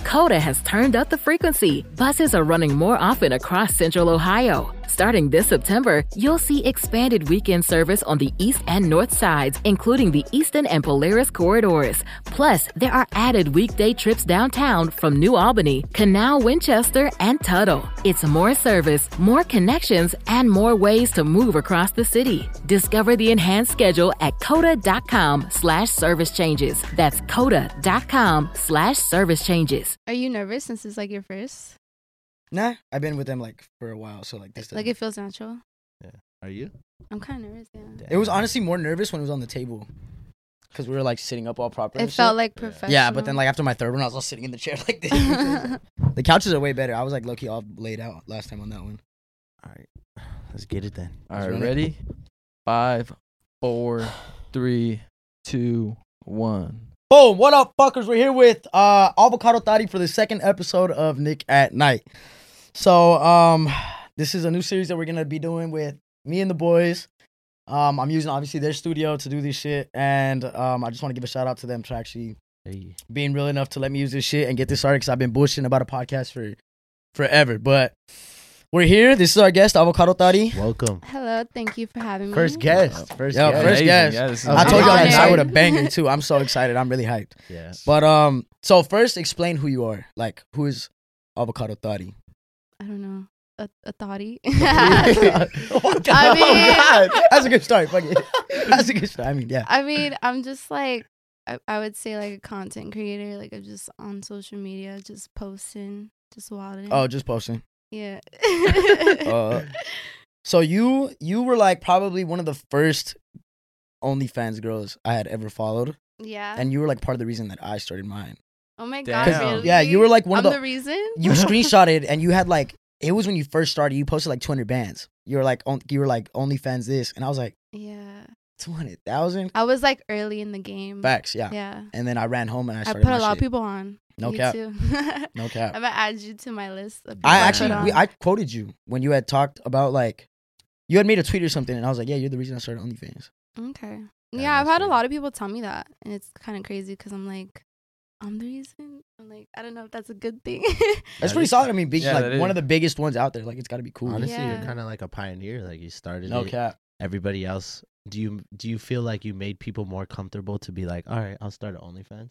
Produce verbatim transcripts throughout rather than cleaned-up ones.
Coda has turned up the frequency. Buses are running more often across Central Ohio. Starting this September, you'll see expanded weekend service on the east and north sides, including the Eastern and Polaris corridors. Plus, there are added weekday trips downtown from New Albany, Canal, Winchester, and Tuttle. It's more service, more connections, and more ways to move across the city. Discover the enhanced schedule at coda.com slash service changes. That's coda.com slash service changes. Are you nervous since it's like your first? Nah, I've been with them like for a while, so like this. Like it feels natural. Yeah. Are you? I'm kind of nervous. Yeah. Damn. It was honestly more nervous when it was on the table, because we were like sitting up all proper. It felt like professional. Yeah, but then like after my third one, I was all sitting in the chair like this. The couches are way better. I was like low key all laid out last time on that one. All right. Let's get it then. All Let's right, run it. ready? Five, four, three, two, one. Boom! What up, fuckers? We're here with uh, Avocado Thotty for the second episode of Nick at Night. So, um, this is a new series that we're gonna be doing with me and the boys. Um, I'm using obviously their studio to do this shit, and um, I just want to give a shout out to them for actually Hey. being real enough to let me use this shit and get this started, because I've been bullshitting about a podcast for forever. But we're here. This is our guest, Avocado Thotty. Welcome. Hello, thank you for having me. First guest. First Yo, guest. first Amazing. guest. Yeah, this is I told you I honored. was I with a banger too. I'm so excited. I'm really hyped. Yeah. But um, so first, explain who you are. Like, who is Avocado Thotty? I don't know. A, a thotty. oh my God. I mean- Oh God. That's a good start. Fuck it. That's a good start. I mean, yeah. I mean, I'm just like, I, I would say like a content creator. Like I'm just on social media, just posting, just wilding. Oh, just posting. yeah. Uh, so you you were like probably one of the first OnlyFans girls I had ever followed, yeah. and you were like part of the reason that I started mine. Oh my Damn. god, really? Yeah, you were like one I'm of the. the reason. You screenshotted and you had like, it was when you first started. You posted like two hundred bands. You were like on, you were like OnlyFans this, and I was like Yeah. two hundred thousand. I was like early in the game. Facts, yeah. Yeah. And then I ran home and I I started put my a lot shit. of people on. No You cap. Too. No cap. I'm gonna add you to my list. Of people I put actually, on. we, I quoted you when you had talked about like, you had made a tweet or something, and I was like, yeah, you're the reason I started OnlyFans. Okay. Yeah, Yeah, I've that's had a fair. lot of people tell me that, and it's kind of crazy because I'm like, I'm the reason. I'm like, I don't know if that's a good thing. That's That pretty is- solid. I mean, big, Yeah, like that one is. of the biggest ones out there. Like, it's got to be cool. Honestly, Yeah. you're kind of like a pioneer. Like you started No it. cap. Everybody else. Do you do you feel like you made people more comfortable to be like, all right, I'll start an OnlyFans?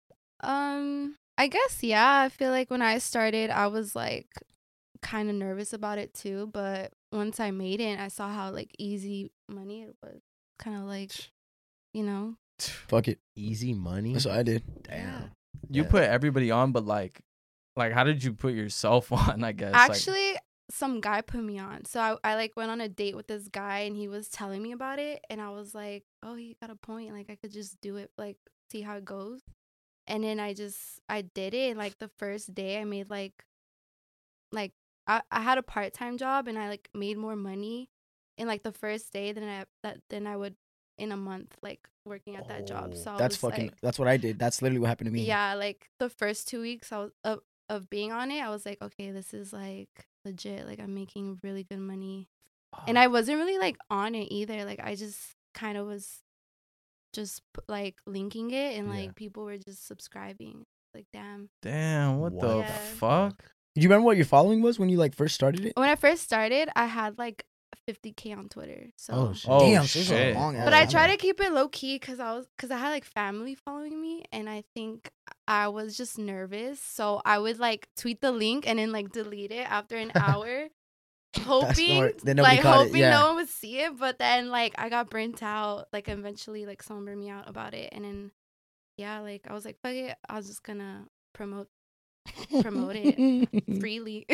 um, I guess yeah. I feel like when I started, I was like kind of nervous about it too. But once I made it, I saw how like easy money it was. Kind of like, you know. Fuck it. Easy money. That's what I did. Damn. You Yeah. put everybody on, but like, like, how did you put yourself on? I guess. Like, Actually, some guy put me on. So I, I like went on a date with this guy and he was telling me about it. And I was like, oh, he got a point. Like, I could just do it, like, see how it goes. And then I just, I did it. And like the first day I made like, like, I, I had a part-time job and I like made more money in like the first day than I, that, than I would in a month, like working at that job. Oh, So I That's was, fucking, like, that's what I did. That's literally what happened to me. yeah, like the first two weeks I was of, of being on it, I was like, okay, this is like legit. Like I'm making really good money. And I wasn't really like on it either. Like I just kind of was just p- like linking it and Yeah. like people were just subscribing. Like damn. damn, what the Yeah. fuck? Do you remember what your following was when you like first started it? When I first started, I had like fifty K on Twitter. So Oh, shit. Oh, Damn, so this is a shit. long ass But I time. try to keep it low key because I was because I had like family following me, and I think I was just nervous. So I would like tweet the link and then like delete it after an hour, hoping smart. Then nobody like caught it, hoping yeah. no one would see it. But then like I got burnt out. Like eventually, like someone burned me out about it, and then yeah, like I was like, fuck it, I was just gonna promote promote it freely.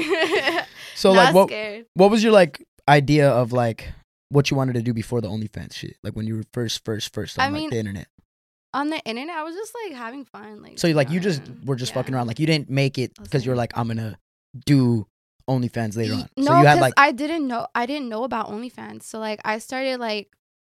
So Not like, what scared. what was your like idea of like what you wanted to do before the OnlyFans shit? Like when you were first, first, first on I like mean, the internet. On the internet, I was just like having fun. Like So you like you just fun. were just Yeah. fucking around. Like you didn't make it I was because you were like- like, I'm gonna do OnlyFans later on. No, so you had because like I didn't know. I didn't know about OnlyFans. So like I started like,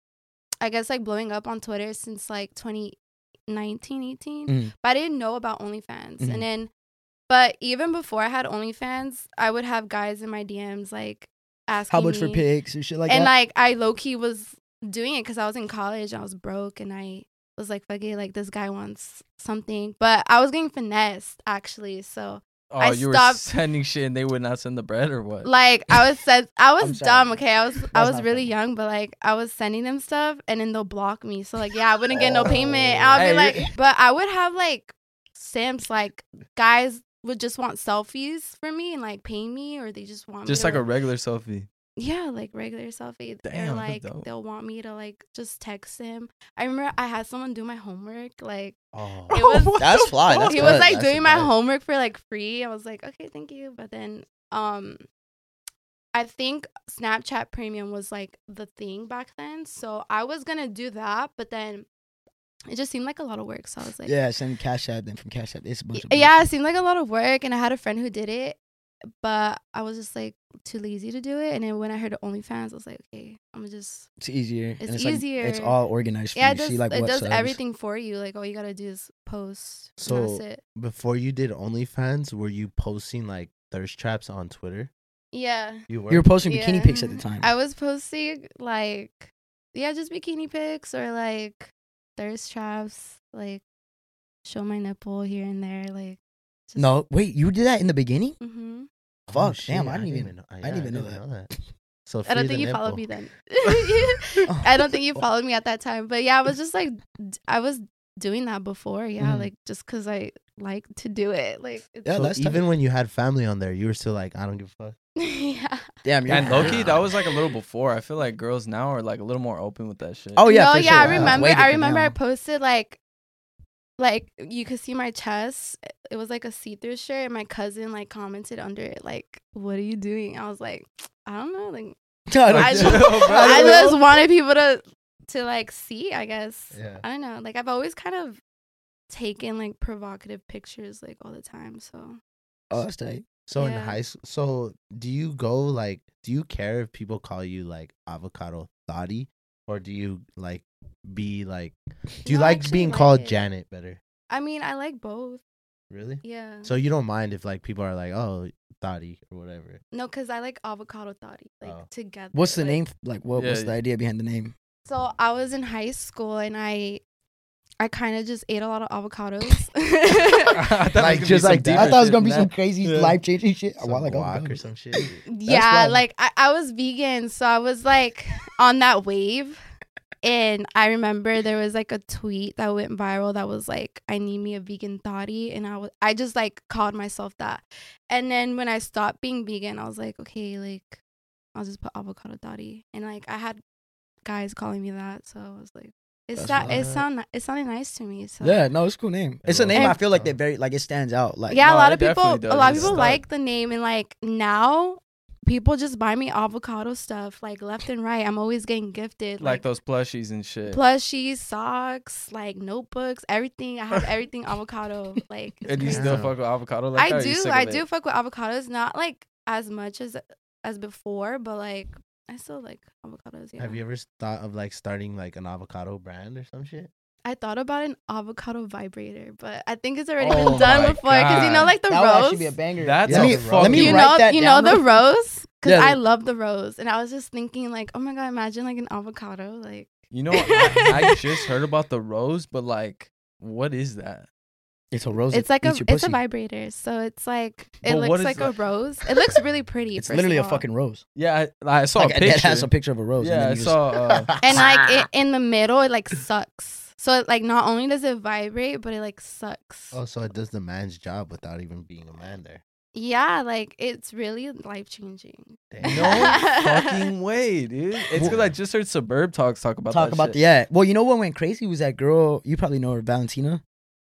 I guess like blowing up on Twitter since like twenty nineteen, eighteen. Mhm. But I didn't know about OnlyFans. Mhm. And then, but even before I had OnlyFans, I would have guys in my D Ms like asking how much for me- pics or shit like and that. like I low key was doing it because I was in college. I was broke and I was like, fuck it, like this guy wants something. But I was getting finessed actually, so Oh, I you stopped- were sending shit and they would not send the bread or what? like I was said I I'm was sorry. dumb. Okay, I was I That's was not really funny. young, but like I was sending them stuff and then they'll block me. So like yeah, I wouldn't get no payment. Oh. I'll Hey, be like, you're- but I would have like simps, like guys would just want selfies for me and like pay me, or they just want Just me like to, a regular selfie. yeah, like regular selfie. Or Damn, that's like dope. they'll want me to like just text him. I remember I had someone do my homework. Like Oh, it was That's fly. That's he good. was like That's doing the my best. homework for like free. I was like, okay, thank you. But then um I think Snapchat Premium was like the thing back then. So I was gonna do that, but then it just seemed like a lot of work. So I was like, Yeah, send Cash App. Then from Cash App, it's a bunch of yeah, bullshit. it seemed like a lot of work, and I had a friend who did it, but I was just like too lazy to do it. And then when I heard of OnlyFans, I was like, okay, I'm gonna just It's easier. It's and like- easier. it's all organized for yeah, you. it does See, like, it what does subs. everything for you. Like all you gotta do is post. and So- that's it. before you did OnlyFans, were you posting like thirst traps on Twitter? Yeah. You were. You were posting bikini Yeah. pics at the time. I was posting like, yeah, just bikini pics or like thirst traps, like show my nipple here and there, like. Just, No, wait, you did that in the beginning? Mm-hmm. Oh, Fuck, shit, damn, I didn't even- know. I didn't even know that. So I don't free think the you followed nipple. me then. I don't think you followed me at that time, but yeah, I was just like, d- I was doing that before, yeah, Mhm. like just because I like to do it, like. It's, Yeah, So that's tight. even when you had family on there, you were still like, I don't give a fuck. yeah. Damn, you're And Loki, that was like a little before. I feel like girls now are like a little more open with that shit. Oh yeah, no, for yeah, sure. I It's remember. way I different remember. now. I posted like, like you could see my chest. It was like a see-through shirt, and my cousin like commented under it, like, "What are you doing?" I was like, "I don't know." Like, I, don't- I just, Bro, I don't just know. wanted people to, to like see. I guess. Yeah. I don't know. Like I've always kind of taken like provocative pictures like all the time. So Oh, that's tight. So in Yeah. high school, so do you go like, do you care if people call you like avocado thotty, or do you like be like, do you No, I like actually being like called it. Janet better? I mean, I like both. Really? Yeah. So you don't mind if like people are like, oh, thotty or whatever. No, because I like avocado thotty, like Oh. together. What's the like- name? Like, what? Yeah, what's the yeah. idea behind the name? So I was in high school and I I kind of just ate a lot of avocados. I thought it was Like, gonna just be like some that. I deeper thought it was shit gonna be than some that. crazy Yeah. life changing shit. Some Wow, like, oh, guac God. or some shit. yeah, fun. like I, I was vegan, so I was like on that wave. And I remember there was like a tweet that went viral that was like, I need me a vegan thotty. And I was I just like called myself that. And then when I stopped being vegan, I was like, okay, like I'll just put avocado thotty. And like I had guys calling me that, so I was like, it's That's that it fine. sound it sounded nice to me. So Yeah, no, it's a cool name. It's a And- name I feel like they very like it stands out. Like, yeah, no, a lot it of people definitely a lot of does. people It's like the name, and like now people just buy me avocado stuff like left and right. I'm always getting gifted Like like, those plushies and shit. plushies, socks, like notebooks, everything. I have everything avocado. Like it's And you crazy. still Yeah. fuck with avocado like I that? or you do sick I of do it? fuck with avocados, not like as much as as before, but like I still like avocados. Yeah. Have you ever thought of like starting like an avocado brand or some shit? I thought about an avocado vibrator, but I think it's already Oh been done my before because you know God. like the that would rose. actually be a banger. That's let a me, fucking- let me you write know, that you down. know the rose, because Yeah. I love the rose, and I was just thinking like, oh my god, imagine like an avocado, like You know, I, I just heard about the rose, but like, what is that? It's a rose. it's that like a eats your it's a pussy. vibrator, so it's like it But what looks is like a that? rose. It looks really pretty. It's first literally a of all. fucking rose. Yeah, I, I saw Like a that picture. has a picture of a rose. and yeah, then I you just- saw. Uh, And like it, in the middle, it like sucks. So it, like not only does it vibrate, but it like sucks. Oh, so it does the man's job without even being a man there. Yeah, like it's really life changing. Damn. no fucking way, dude. It's because I just heard Suburb Talks talk about talk that about shit. the yeah. Well, you know what went crazy was that girl. You probably know her, Valentina.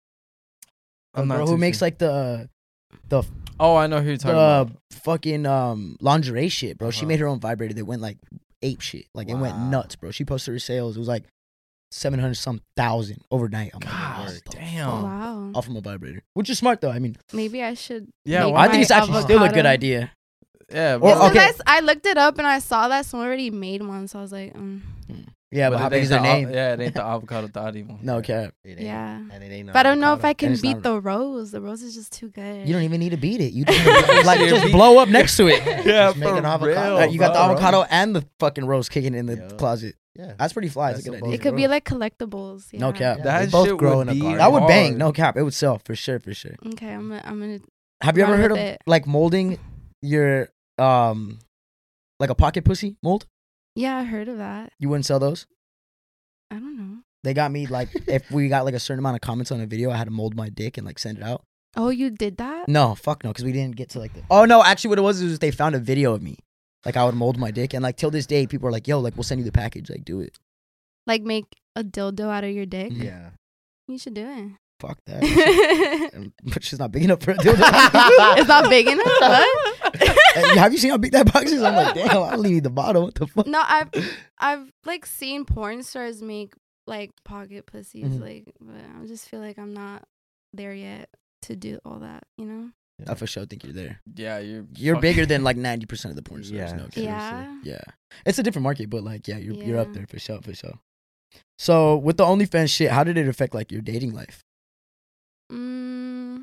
The I'm not girl too who makes sure. like the the Oh, I know who you're talking the about. fucking um lingerie shit, bro. She Uh-huh. made her own vibrator that went like ape shit. Like it went Wow. nuts, bro. She posted her sales. It was like seven hundred some thousand overnight. I'm like, God what the damn. fuck? Wow. All from a vibrator, which is smart though. I mean, Maybe I should. Yeah, make why- I think my it's actually still a good avocado. idea. Yeah, Or- but, It's 'cause okay. I s- I, looked it up and I saw that someone already made one, so I was like, mm. Yeah, but, but how it big ain't is their the av- name? Yeah, it ain't the avocado thotty one. No cap. It ain't. Yeah. And it ain't no But I don't know if avocado. I can it's beat not- the rose. The rose is just too good. You don't even need to beat it. You just like just blow up next to it. Yeah, Just make for an avocado. real, Uh, you got the bro. avocado and the fucking rose kicking in the Yo. closet. Yeah. That's pretty fly. That's That's a good the idea. It could be like collectibles. Yeah. No cap. Yeah, That they both shit grow would in a be garden. That would bang. hard. No cap. It would sell for sure. For sure. Okay, I'm gonna, I'm gonna. Have you ever Run heard of with it. like molding your um like a pocket pussy mold? Yeah, I heard of that. You wouldn't sell those? I don't know. They got me like if we got like a certain amount of comments on a video, I had to mold my dick and like send it out. Oh, you did that? No, fuck no, because we didn't get to like the. Oh no, actually, what it was is they found a video of me, like I would mold my dick, and like till this day, people are like, "Yo, like we'll send you the package, like do it." Like make a dildo out of your dick? Mhm. Yeah. You should do it. Fuck that. But she's not big enough for a dildo. It's not big enough. What? Hey, have you seen how big that box is? I'm like, damn, I only need the bottom. What the fuck? No, I've I've like seen porn stars make like pocket pussies, Mhm. like, but I just feel like I'm not there yet to do all that. You know? I for sure think you're there. Yeah, you're You're fuck- bigger than like ninety percent of the porn stars. Yeah. No, kidding. Yeah. Yeah, it's a different market, but like, yeah, you're you're up Yeah. there for sure, for sure. So with the OnlyFans shit, how did it affect like your dating life, Mm,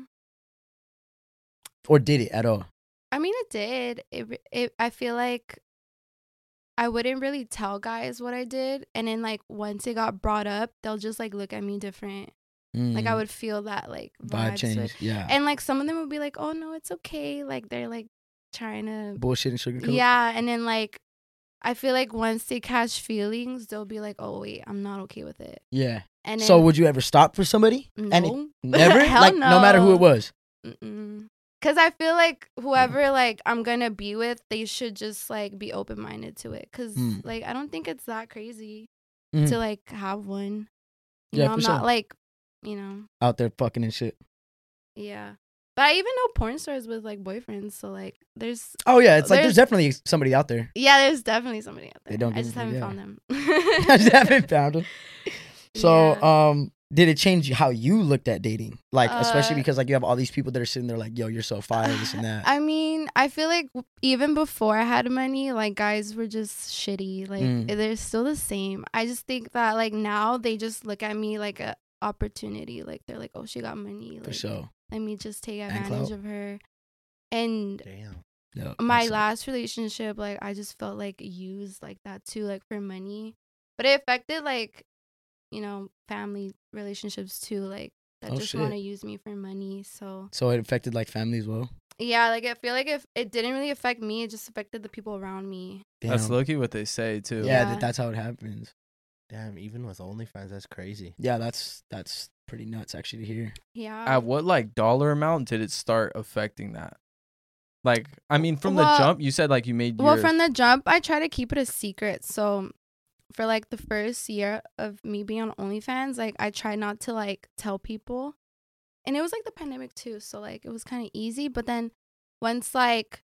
or did it at all? I mean, it did. It, re- it. I feel like I wouldn't really tell guys what I did, and then like once it got brought up, they'll just like look at me different. Like I Mm, would feel that like vibe vibe change. switch. Yeah, And like some of them would be like, "Oh no, it's okay." Like they're like trying to, bullshit and sugarcoat. yeah. And then like I feel like once they catch feelings, they'll be like, "Oh wait, I'm not okay with it." yeah. And then, So would you ever stop for somebody? no, Any- never. Hell Like no matter who it no. was. Mm-mm. Cause I feel like whoever like I'm gonna be with, they should just like be open minded to it. Cause Mm. like I don't think it's that crazy Mhm. to like have one. You Yeah, know, I'm for not sure. like, you know, Out there fucking and shit. yeah. But I even know porn stars with like boyfriends. So like, there's Oh yeah, it's like there's, There's- definitely somebody out there. yeah, there's definitely somebody out there. They don't I give just a fuck, haven't yeah. found them. I just haven't found them. So, Yeah. um, did it change how you looked at dating? Like, especially Uh, because like you have all these people that are sitting there like, "Yo, you're so fire," this and that. I mean, I feel like w- even before I had money, like guys were just shitty. Like Mm. they're still the same. I just think that like now they just look at me like a opportunity. Like they're like, "Oh, she got money. For Like, sure. let me just take And advantage clout. of her." And Damn. Yeah, my that's- last relationship, like I just felt like used like that too, like for money. But it affected like, you know, family relationships too, like that Oh, just shit. want to use me for money. So So it affected like family as well. yeah, like I feel like if it didn't really affect me, it just affected the people around me. That's Damn. low-key what they say too. Yeah, Yeah. That, that's how it happens. Damn, even with OnlyFans, that's crazy. Yeah, that's that's pretty nuts actually to hear. Yeah. At what like dollar amount did it start affecting that? Like, I mean, from the Well- jump, you said like you made. Well, your, from the jump, I try to keep it a secret. So for like the first year of me being on OnlyFans, like I tried not to like tell people. And it was like the pandemic too, so like it was kind of easy, but then once like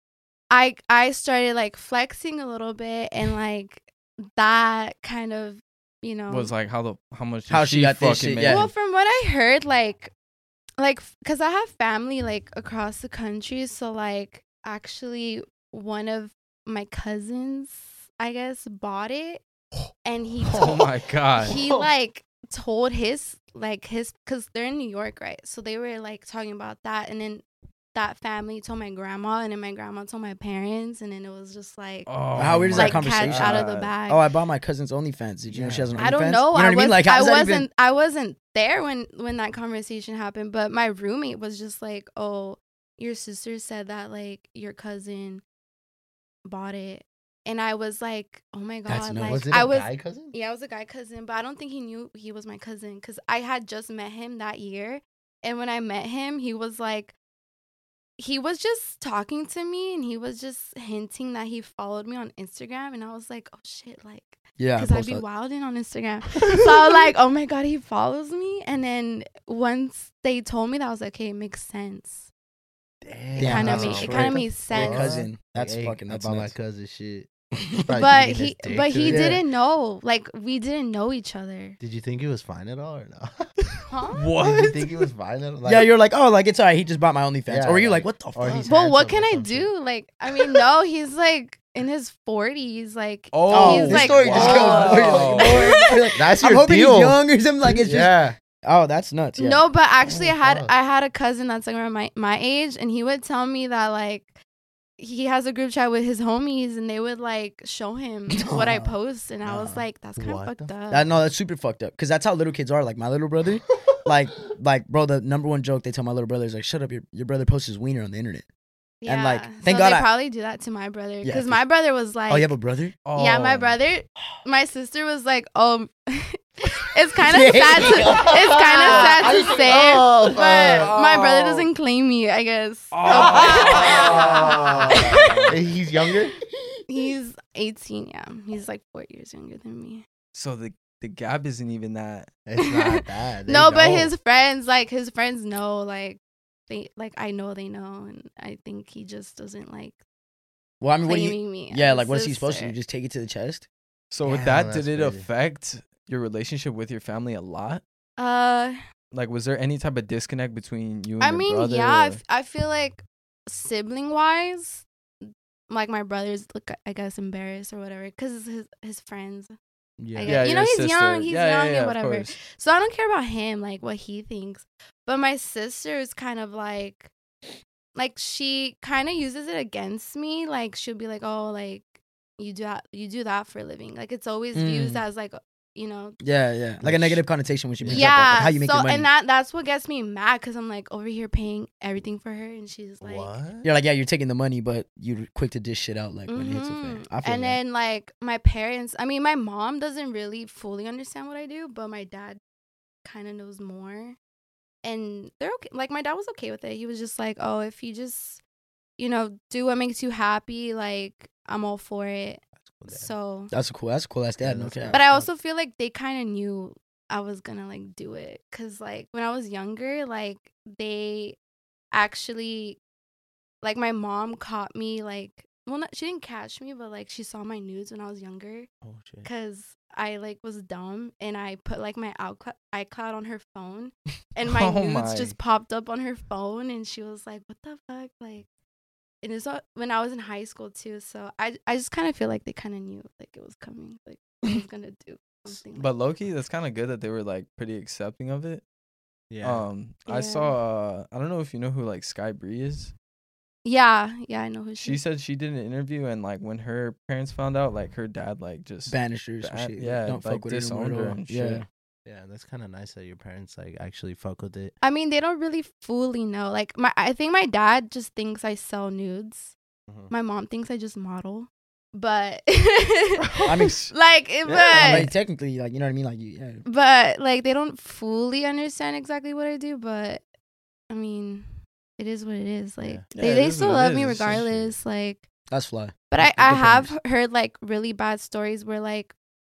I I started like flexing a little bit and like that kind of, you know, was like how the how much did How she got this fucking shit, make? yeah. well, from what I heard, like, like, cause I have family like across the country, so like, actually, one of my cousins, I guess, bought it, and he Oh told, my god. he like told his like his, cause they're in New York, right? So they were like talking about that, and then that family told my grandma, and then my grandma told my parents, and then it was just like, Oh How weird is like that catch conversation? out of the God. bag. Oh, I bought my cousin's OnlyFans. Did you know she has an OnlyFans? I don't know. You know what I, I mean? was, Like, how I does that wasn't. even? I wasn't there when when that conversation happened. But my roommate was just like, "Oh, your sister said that like your cousin bought it," and I was like, "Oh my That's god!" nuts. Like Was it a I was. guy cousin? Yeah, I was a guy cousin, but I don't think he knew he was my cousin because I had just met him that year, and when I met him, he was like. He was just talking to me and he was just hinting that he followed me on Instagram, and I was like, "Oh shit!" Like, Yeah, because I'd post be that. wilding on Instagram. So I was like, "Oh my god, he follows me." And then once they told me that, I was like, "Okay, it makes sense." Damn, Yeah, kind of that's made a it straight kind of up made Your sense. cousin. That's Hey, fucking. That's about my nuts. cousin shit. But he but he it. Yeah. didn't know. Like we didn't know each other. Did you think he was fine at all or no? Huh? Did you What? think he was fine at all? Like, Yeah, you're like, oh, like it's alright. He just bought my OnlyFans. Yeah, or were you like, like- what the or fuck? he's Well, what handsome can or I some shit. do? Like, I mean, no, he's like in his forties. Like, Oh, he's this like, story just wow. goes. You're like, you're like, That's I'm your hoping deal. he's young or something. Like it's just. yeah. Oh, that's nuts. Yeah. No, but actually, Oh, I had fuck. I had a cousin that's like around my my age, and he would tell me that like he has a group chat with his homies, and they would like show him what I Nah. post, and I was Nah. like, that's kind of What fucked the up. That, no, that's super fucked up. Cause that's how little kids are. Like my little brother, like like bro, the number one joke they tell my little brother is like, "Shut up, your your brother posts his wiener on the internet." yeah. and, like, thank so God they I- probably do that to my brother, Yeah, because for my brother was like, Oh, you have a brother? yeah, my Oh. brother, my sister was like, oh, it's kind of sad to, it's kind of sad to say, Oh, but fuck. my brother Oh. doesn't claim me, I guess. Oh. He's younger. He's eighteen, yeah. He's like four years younger than me. So the the gap isn't even that. It's not that. They No, but know. his friends, like his friends know, like they, like I know they know, and I think he just doesn't like Well, I mean, what do you? claiming me. Yeah, as like what is he his supposed to do? sister. Just take it to the chest? So with Damn, that, that's did it crazy. affect your relationship with your family a lot? Uh, Like, was there any type of disconnect between you and I your mean, brother? yeah, I, or- f- I feel like sibling wise, like my brother's look, I guess, embarrassed or whatever, because his his friends. Yeah. I yeah, you know, your he's sister. young, he's Yeah, yeah, young yeah, and of whatever. course. So I don't care about him, like what he thinks. But my sister is kind of like, like she kind of uses it against me. Like she'll be like, "Oh, like you do that, you do that for a living." Like it's always used Mm. as like, you know, Yeah, yeah. Like a Like, negative connotation when she brings up yeah. like, how you make so your money. and that that's what gets me mad, because I'm like over here paying everything for her, and she's like, What? You're like, yeah, you're taking the money, but you're quick to dish shit out like when it hits a fan. Mhm. I feel And that. then like my parents, I mean, my mom doesn't really fully understand what I do, but my dad kind of knows more. And they're okay. Like my dad was okay with it. He was just like, "Oh, if you just, you know, do what makes you happy, like I'm all for it." So, That's a cool. That's a cool ass dad. Yeah, No that's cap. cool. but I also feel like they kind of knew I was gonna like do it, cause like when I was younger, like they actually, like my mom caught me like, well, not, she didn't catch me, but like she saw my nudes when I was younger, Oh shit. cause I like was dumb and I put like my iCloud iCloud on her phone, and my Oh nudes my. just popped up on her phone, and she was like, "What the fuck?" Like, and it's not, when I was in high school too. So I I just kind of feel like they kind of knew like it was coming, like I was gonna do something. But like Loki, that's kind of good that they were like pretty accepting of it. Yeah. Um, I Yeah. saw. Uh, I don't know if you know who like Sky Bree is. yeah, yeah, I know who she. She said she did an interview, and like when her parents found out, like her dad like just Banished her or some ban- shit. yeah, Don't like fuck with her no disowned more her at all. and Yeah. shit. yeah, that's kind of nice that your parents like actually fuck with it. I mean, they don't really fully know. Like my, I think my dad just thinks I sell nudes. Mhm. My mom thinks I just model, but I mean, like, it- but I mean, technically, like, you know what I mean? Like, you, yeah. but like they don't fully understand exactly what I do. But I mean, it is what it is. Like Yeah. Yeah, they, it they is still what it love is. me It's just regardless. Like, That's fly. but That's I I good have parents. heard like really bad stories where like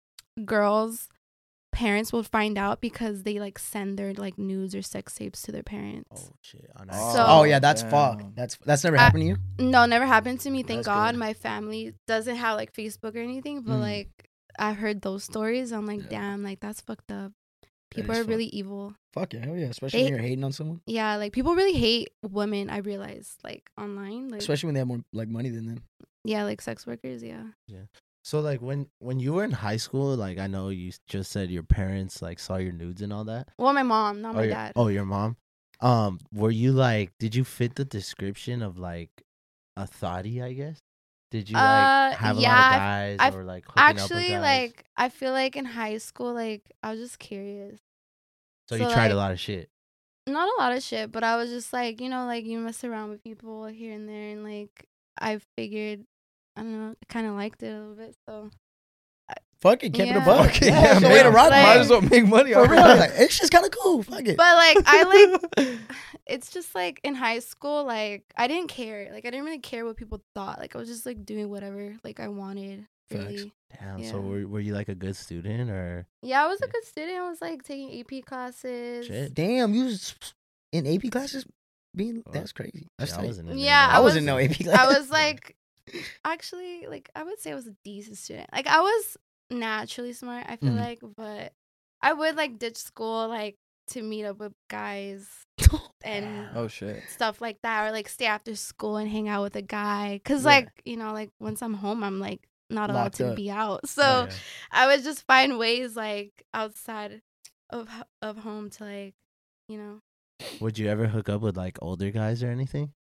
girls' parents will find out because they like send their like nudes or sex tapes to their parents. Oh shit. On Oh. accident. So- Oh, yeah, that's fuck. Damn. That's that's never I- happened to you? No, never happened to me. Thank That's God. good. My family doesn't have like Facebook or anything, but Mm. like I've heard those stories. I'm like, Yeah. damn, like that's fucked up. That People is are fucked. really evil. Fuck yeah, hell yeah. Especially They- when you're hating on someone. Yeah, like people really hate women. I realize, like online, like Especially when they have more like money than them. yeah, like sex workers. Yeah. So like when when you were in high school, like I know you just said your parents like saw your nudes and all that. Well, my mom, not oh, my your, dad. oh, your mom. Um, were you like? Did you fit the description of like a thottie? I guess. Did you like Uh, have a yeah, lot of I've- guys I've or like hooking up with Actually, guys? like I feel like in high school, like I was just curious. So you so, tried a like- lot of shit. Not a lot of shit, but I was just like, you know, like you mess around with people here and there, and like I figured, I don't know, kind of liked it a little bit. So Fuck it, keep it a Yeah. buck. Okay, Yeah, yeah, that's the way man. to rock. Like- Might man. as well make money For off real, of like, it. it's just kind of cool. Fuck it. But like I like, it's just like in high school, like I didn't care. Like I didn't really care what people thought. Like I was just like doing whatever like I wanted. Facts. Really. Damn. So Yeah. were were you like a good student or? Yeah, I was a Yeah. good student. I was like taking A P classes. Shit. Damn, you was in A P classes being Oh, that's crazy. That's Yeah, I tight. wasn't in there, Yeah, but I, I was, was- in no A P I classes. was like, actually, like I would say I was a decent student. Like I was naturally smart, I feel Mhm. like, but I would like ditch school like to meet up with guys and Oh shit. stuff like that, or like stay after school and hang out with a guy. Cause Yeah. like you know, like once I'm home, I'm like not allowed Locked to up. be out. So Oh, yeah. I would just find ways like outside of h- of home to like, you know. Would you ever hook up with like older guys or anything?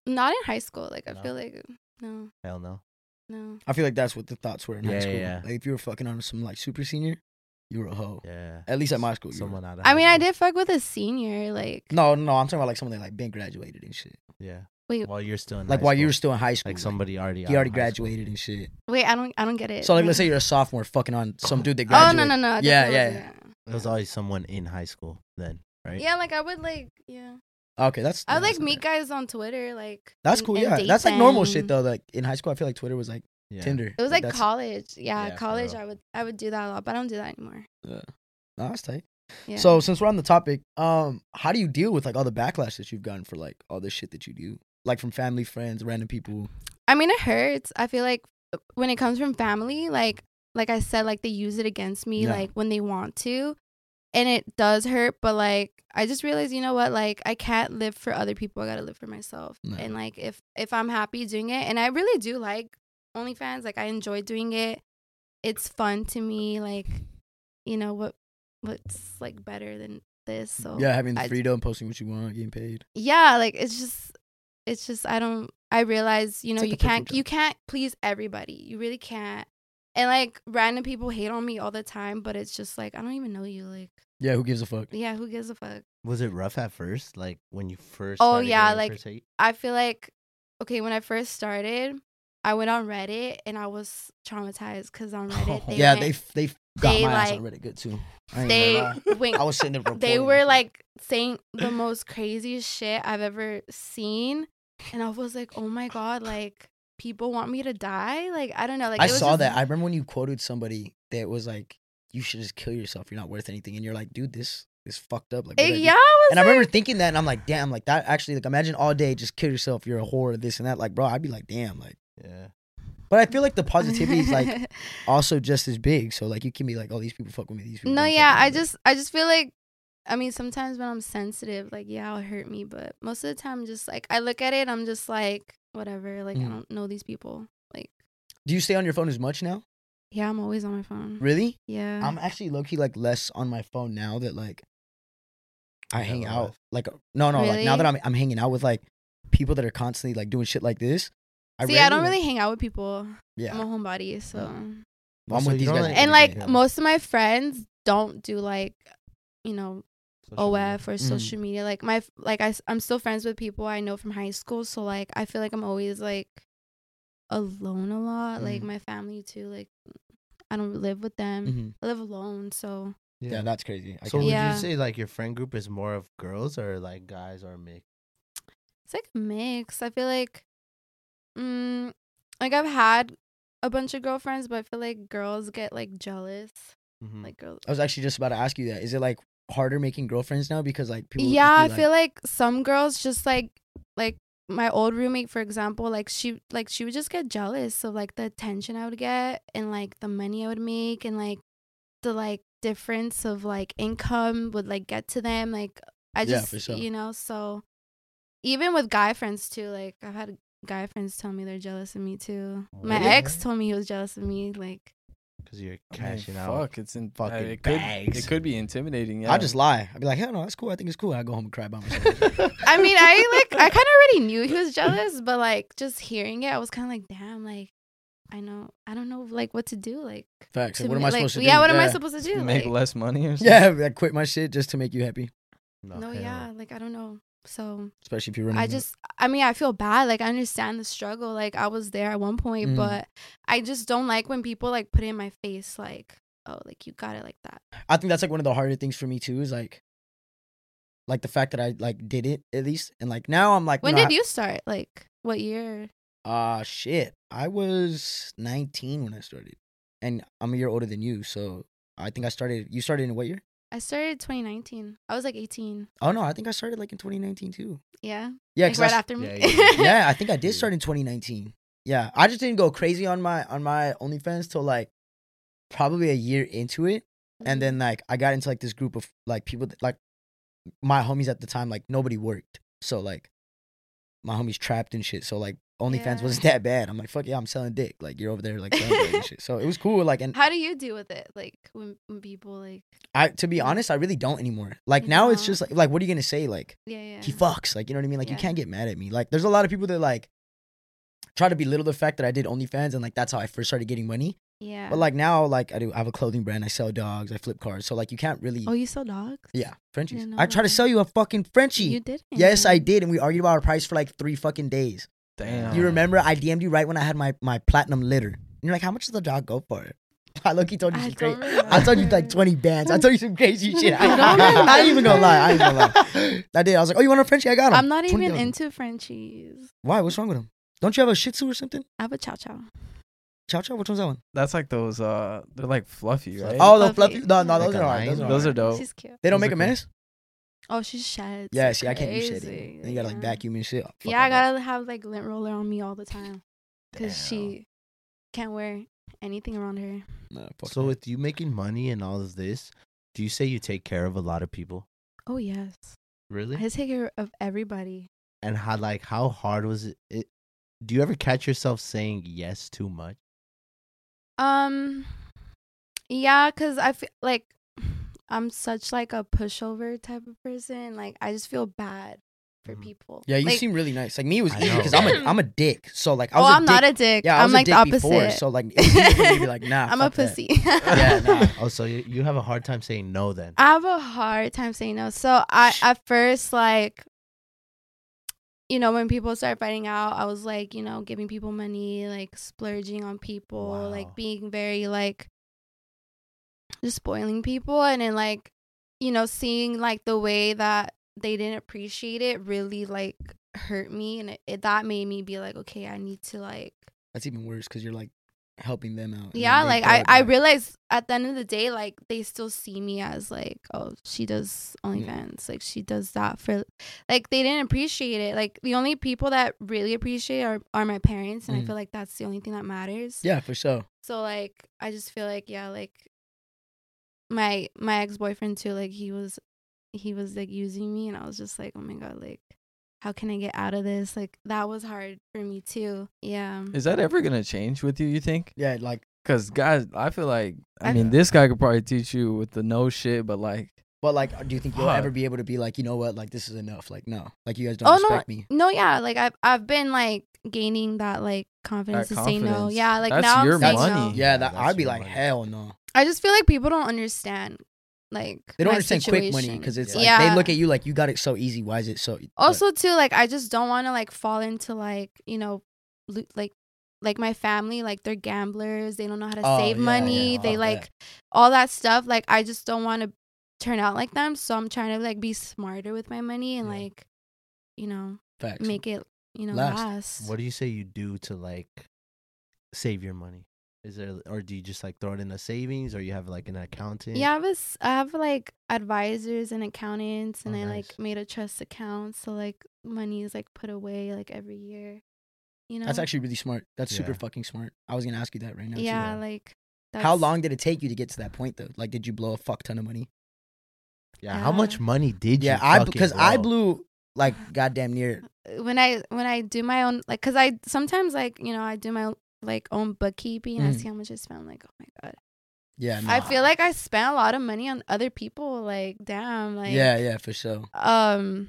Not in high school. Like I No? feel like no, Hell no. no. I feel like that's what the thoughts were in high Yeah, school. yeah. Like if you were fucking on some like super senior, you were a hoe. Yeah. At least at my school, you Someone were. out of. I high mean, I school. did fuck with a senior. Like No, no, I'm talking about like someone that like been graduated and shit. Yeah. Wait. While you're still in. Like high while you school. were still in high school, Like somebody already. he out already of high school. graduated and shit. wait, I don't, I don't get it. So like, No. let's say you're a sophomore, fucking on some dude that Oh graduated. no, no, no. it Yeah, definitely yeah, wasn't that. It was always someone in high school then, right? Yeah, like I would like, yeah. Okay, that's. I would no, like that's not meet bad. guys on Twitter, like. That's and- cool. and Yeah, date that's like normal shit them. though. Like in high school, I feel like Twitter was like Yeah. Tinder. It was like that's- college. Yeah, Yeah, for college. real. I would, I would do that a lot, but I don't do that anymore. Yeah. No, that's tight. Yeah. So since we're on the topic, um, how do you deal with like all the backlash that you've gotten for like all this shit that you do, like from family, friends, random people? I mean, it hurts. I feel like when it comes from family, like, like I said, like they use it against me, Yeah. like when they want to, and it does hurt. But like, I just realized, you know what? Like, I can't live for other people. I gotta live for myself. No. And like, if if I'm happy doing it, and I really do like OnlyFans, like I enjoy doing it. It's fun to me. Like, you know what? What's like better than this? So Yeah, having the I- freedom, posting what you want, getting paid. yeah, like it's just it's just I don't I realize, you know, like you the perfect can't job. you can't please everybody. You really can't. And like random people hate on me all the time, but it's just like I don't even know you. Like, Yeah, who gives a fuck? yeah, who gives a fuck? Was it rough at first? Like when you first? Oh, started yeah, getting like, first hate? I feel like okay, when I first started, I went on Reddit and I was traumatized because on Reddit they yeah, went, they f- they f- got they, my ass on like- Reddit good too. I ain't they gonna lie. went I was sitting there. they reporting were shit. like saying the most craziest shit I've ever seen, and I was like, oh my god, like people want me to die. Like I don't know. Like I it was saw just- that. I remember when you quoted somebody that was like, "You should just kill yourself. You're not worth anything." And you're like, "Dude, this is fucked up." Like, Eh, what did I do?" yeah, I was And I remember like- thinking that, and I'm like, "Damn, like that actually, like, imagine all day just kill yourself. You're a whore, this and that." Like, bro, I'd be like, "Damn," like. Yeah. But I feel like the positivity is like also just as big. So like, you can be like, "Oh, these people fuck with me. These people." no, don't fuck yeah, with me," I but- just I just feel like I mean sometimes when I'm sensitive, like yeah, it'll hurt me, but most of the time, just like I look at it, I'm just like whatever. Like I Mm. don't know these people. Like Do you stay on your phone as much now? yeah, I'm always on my phone. Really? Yeah. I'm actually low key like less on my phone now that like I You hang have a out life. like no no like now that Really? I'm I'm hanging out with like people that are constantly like doing shit like this. See, I don't rarely, really like- hang out with people. yeah. I'm a homebody, so. I'm Also, with you these don't guys like- every And day, like yeah. most of my friends don't do like, you know, Social O media. F or Mm. social media. Like my like I I'm still friends with people I know from high school, so like I feel like I'm always like alone a lot. Like Mhm. my family too. Like I don't live with them. Mhm. I live alone, so Yeah, that's crazy. I So can't- would Yeah. you say like your friend group is more of girls or like guys or mix? it's like a mix. I feel like, mm, like I've had a bunch of girlfriends, but I feel like girls get like jealous. Mhm. Like girls. I was actually just about to ask you that. Is it like harder making girlfriends now because like people? would Yeah, I just be feel like some girls just like like my old roommate, for example, like she like she would just get jealous of like the attention I would get and like the money I would make and like the like difference of like income would like get to them. Like I Yeah, just for sure. you know, so even with guy friends too, like I've had guy friends tell me they're jealous of me too. My Really? ex told me he was jealous of me. Like Because you're I mean, cashing out. Fuck, it's in fucking uh, it could bags. it could be intimidating. Yeah, I just lie. I'd be like, hell no, that's cool. I think it's cool. I go home and cry by myself. I mean, I like I kind of already knew he was jealous, but like just hearing it, I was kind of like, damn, like I know, I don't know, like what to do, like. Facts. to Like, what am ma- I like, supposed to do? Yeah, what am I Yeah. supposed to do? make like, less money or something. Yeah, I quit my shit just to make you happy. no, hell yeah, like I don't know. So Especially if you're running. I that. just, I mean, I feel bad. Like I understand the struggle. Like I was there at one point, Mhm. but I just don't like when people like put it in my face, like, oh, like you got it like that. I think that's like one of the harder things for me too. Is like, like the fact that I like did it at least, and like now I'm like, When know, did you start? Like what year? Ah, uh, shit. I was nineteen when I started, and I'm a year older than you. So I think I started. You started in what year? I started twenty nineteen. I was like eighteen. Oh no, I think I started like in twenty nineteen too. Yeah, Yeah, like 'cause right I s- after me. Yeah, yeah, yeah, I think I did Yeah. start in twenty nineteen. Yeah, I just didn't go crazy on my on my OnlyFans till like probably a year into it, and then like I got into like this group of like people that, like my homies at the time. Like nobody worked, so like my homies trapped and shit. So like OnlyFans Yeah. wasn't that bad. I'm like, fuck yeah, I'm selling dick. Like you're over there like selling dick and shit. So it was cool. Like, and How do you deal with it? Like when, when people like, I, to be honest, I really don't anymore. Like You now it's don't? just like, like what are you gonna say? Like yeah, yeah. he fucks. Like you know what I mean? Like you Yeah. can't get mad at me. Like there's a lot of people that like try to belittle the fact that I did OnlyFans and like that's how I first started getting money. Yeah. But like now, like I do, I have a clothing brand. I sell dogs. I flip cars. So like you can't really. oh, you sell dogs? Yeah, Frenchies. Didn't know I tried to that. sell you a fucking Frenchie. You did? Yes, I did, and we argued about our price for like three fucking days. Damn. You remember? I D M'd you right when I had my, my platinum litter. And you're like, how much does the dog go for? I look, he told you I some crazy. don't I told you like remember. twenty bands. I told you some crazy shit. I, I don't I ain't even gonna remember. lie. I ain't gonna lie. I did. I was like, oh, you want a Frenchie? I got him. I'm not even twenty thousand. into Frenchies. Why? What's wrong with him? Don't you have a Shih Tzu or something? I have a chow chow. Chow Chow? Which one's that one? That's like those. Uh, they're like fluffy, right? Oh, the Fluffy. fluffy. No, no, Like those a are hard. lion? Those are, those hard. are dope. She's cute. They don't those make are a cool. mess? Oh, she sheds. Yeah, like see, I can't do crazy. shedding. Then you gotta like Yeah. vacuum and shit. Fuck Yeah, I all that. gotta have like lint roller on me all the time because Damn. she can't wear anything around her. Nah, fuck So that. with you making money and all of this, do you say you take care of a lot of people? Oh yes, Really? I take care of everybody. And how like how hard was it? it do you ever catch yourself saying yes too much? Um, yeah, cause I feel like I'm such like a pushover type of person. Like I just feel bad for Mhm. people. Yeah, you like, seem really nice. Like me, it was I easy know. because I'm a I'm a dick. So like I Oh, was a I'm dick. not a dick. Yeah, I I'm was like a the dick opposite. before. So like it's easy for me to be like, nah. I'm a fuck that. pussy. Yeah, nah. Oh, so you, you have a hard time saying no then? I have a hard time saying no. So I at first like, you know, when people started finding out, I was like, you know, giving people money, like splurging on people, Wow. like being very like just spoiling people, and then like, you know, seeing like the way that they didn't appreciate it really like hurt me, and it, it that made me be like, okay, I need to like. That's even worse because you're like helping them out. and then Yeah, they like throw I, it I back. realized at the end of the day, like they still see me as like, oh, she does OnlyFans, like she does that for, like they didn't appreciate it. Like the only people that really appreciate are are my parents, and Mm. I feel like that's the only thing that matters. Yeah, for sure. So like I just feel like yeah, like my my ex boyfriend too, like he was he was like using me, and I was just like, oh my god, like how can I get out of this? Like that was hard for me too. Yeah. Is that ever gonna change with you? You think? Yeah, like, Cause guys, I feel like I I- mean this guy could probably teach you with the no shit, but like but like, do you think you'll Huh. ever be able to be like, you know what, like this is enough? Like, no, like you guys don't Oh, no. respect me. No, yeah, like I've I've been like gaining that like confidence That to say no. confidence. Yeah, like That's now your I'm saying money. no. Yeah, Yeah, that that's I'd be your like, money. hell no. I just feel like people don't understand like They don't my understand quick money situation. because it's Yeah. like they look at you like you got it so easy. Why is it so? Also too, like I just don't want to like fall into like, you know, lo- like like my family, like they're gamblers, they don't know how to Oh, save yeah, money, yeah, they fuck like that. all that stuff. Like I just don't want to turn out like them, so I'm trying to like be smarter with my money and Yeah. like, you know, Facts. make it, you know, Last. last. What do you say you do to like save your money? Is there or do you just like throw it in a savings or you have like an accountant? Yeah, I was I have like advisors and accountants, and Oh, I nice. like made a trust account, so like money is like put away like every year. You know, That's actually really smart. That's super Yeah. fucking smart. I was gonna ask you that right now. too. yeah, like that's, How long did it take you to get to that point though? Like, did you blow a fuck ton of money? Yeah. How much Yeah. money did Yeah, you? I fucking because I blow? blew like goddamn near. when I when I do my own like because I sometimes like you know I do my own, like own bookkeeping and I Mhm. see how much I spend. I'm like, oh my god, Yeah, I nah. feel like I spent a lot of money on other people. Like damn, like yeah, yeah, for sure. um,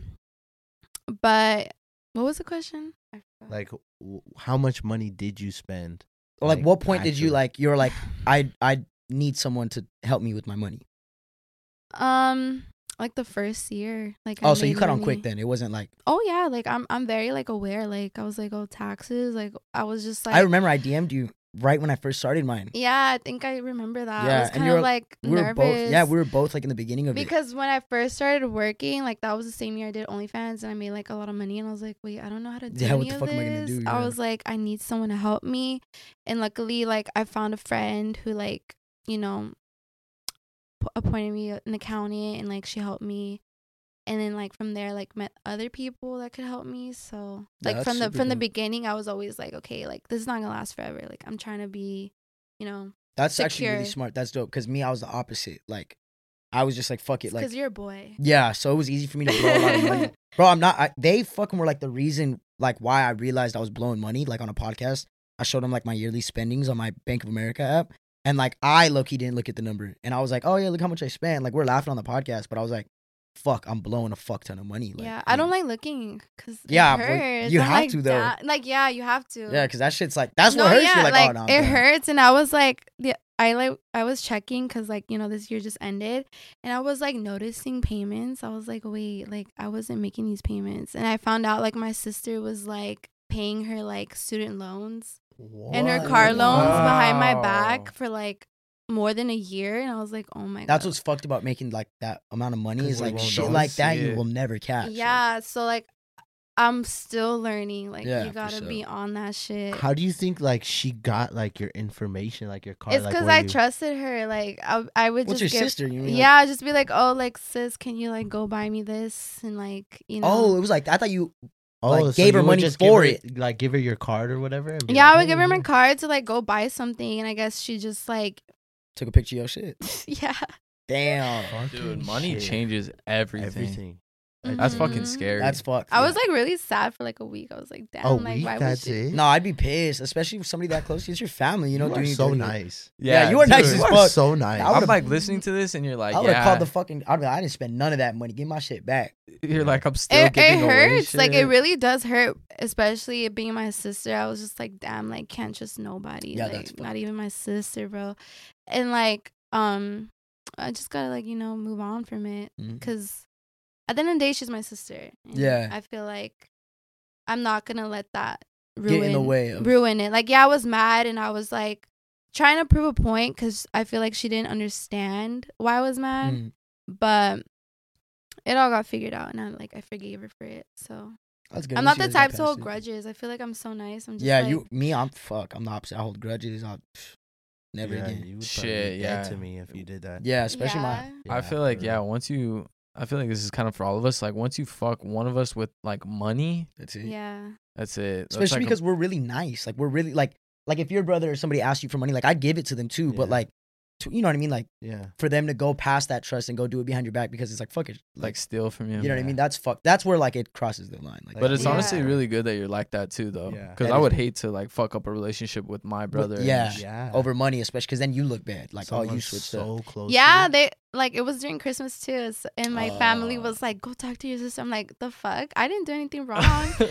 but what was the question? I forgot. Like, w- how much money did you spend? Or, like, Like, what point did you actually- like? You're like, I I need someone to help me with my money. Um, like the first year, like I Oh, so you made cut on money. quick then. It wasn't like Oh yeah, like I'm I'm very like aware. Like I was like, oh taxes. Like I was just like I remember I D M'd you right when I first started mine. Yeah, I think I remember that. Yeah, I was and kind you're- of like We were nervous. both yeah, we were both like in the beginning of it. because when I first started working, like that was the same year I did OnlyFans, and I made like a lot of money, and I was like, wait, I don't know how to do Yeah, what any the of fuck am I gonna this. do? I Yeah. was like, I need someone to help me, and luckily, like I found a friend who like you know p- appointed me an accountant, and like she helped me. And then like from there like met other people that could help me. So Yeah, like that's from the super from the dope. beginning I was always like, okay, like this is not gonna last forever. Like I'm trying to be, you know, That's actually really secure. smart. That's dope. Cause me, I was the opposite. Like, I was just like, fuck it. because Like, you're a boy. yeah. So it was easy for me to blow a lot of money, bro. I'm not. I, they fucking were like the reason like why I realized I was blowing money, like on a podcast. I showed him like my yearly spendings on my Bank of America app. And like I low-key didn't look at the number. And I was like, oh yeah, look how much I spent. Like we're laughing on the podcast, but I was like, fuck, I'm blowing a fuck ton of money. Like, yeah, I don't like looking because Yeah, it but hurts. you I'm have like, to, though. "Da-" Like yeah, you have to. Yeah, because that shit's like, that's no, what hurts yeah, you. Like, like oh, no, I'm it done. hurts, and I was like, the I like I was checking because like you know this year just ended, and I was like noticing payments. I was like, wait, like I wasn't making these payments, and I found out like my sister was like paying her like student loans and her What? car loans behind my Wow. back for like more than a year, and I was like, oh my That's god. what's fucked about making like that amount of money 'Cause is we like won't shit know. like that See you it. will never catch. Like, Yeah, so like I'm still learning. Like Yeah, you for gotta sure. be on that shit. How do you think like she got like your information, like your card? It's like, because where I you- trusted her. Like I, I would What's your just give, sister? You mean like- yeah, just be like, oh, like sis, can you like go buy me this and like you know. Oh, it was like I thought you. Oh, like, so gave her you would money just for give her, like give her your card or whatever. and be yeah, like, I would "Hey, give her my here." card to like go buy something, and I guess she just like, Took a picture of your shit. yeah. Damn. Fucking Dude, money shit. changes everything. everything. That's fucking Mhm. scary. That's fucked. I yeah. was like really sad for like a week. I was like, damn, A like week, why that's would she? it. No, I'd be pissed, especially with somebody that close. It's your family, you know. you are doing your so dirty. nice. Yeah, you are nice dude. as You are fuck. so nice. I I'm would've- like listening to this, and you're like, I would have yeah. called the fucking. I'd be like, I didn't spend none of that money. Give my shit back. You're like, I'm still It, it giving away hurts. Like it shit. really does hurt, especially it being my sister. I was just like, damn, like can't trust nobody. Yeah, like that's not fucked. even my sister, bro. And like, um, I just gotta like you know move on from it Mhm. because at the end of the day, she's my sister. And Yeah. I feel like I'm not gonna let that ruin Get in the way of. ruin it. Like yeah, I was mad and I was like trying to prove a point because I feel like she didn't understand why I was mad, Mm. but it all got figured out and I like I forgave her for it. So That's good. I'm At not least the you guys got type to hold past it. grudges. I feel like I'm so nice. I'm just Yeah, like, you, me, I'm fuck. I'm the opposite. I hold grudges. I'll never Yeah, again. you would Shit, probably be dead yeah. to me if you did that. Yeah, especially yeah. my. I feel like for yeah, real. once you, I feel like this is kind of for all of us. Like once you fuck one of us with like money, That's it. yeah. that's it. That's Especially like a- because we're really nice. Like we're really like like if your brother or somebody asks you for money, like I'd give it to them too. But Yeah. like, to, you know what I mean? Like Yeah. for them to go past that trust and go do it behind your back because it's like fuck it. like Like, steal from you. you know what I yeah. mean? That's fuck. That's where like it crosses the line. Like, But it's Yeah. honestly really good that you're like that too, though. Yeah. Because That I is- would hate to like fuck up a relationship with my brother. and yeah. sh- Yeah. over money, especially because then you look bad. Like oh, you Someone switched up. so close. to Yeah, you. they like it was during Christmas too, s- and my family Oh. was like, "Go talk to your sister." I'm like, "The fuck? I didn't do anything wrong."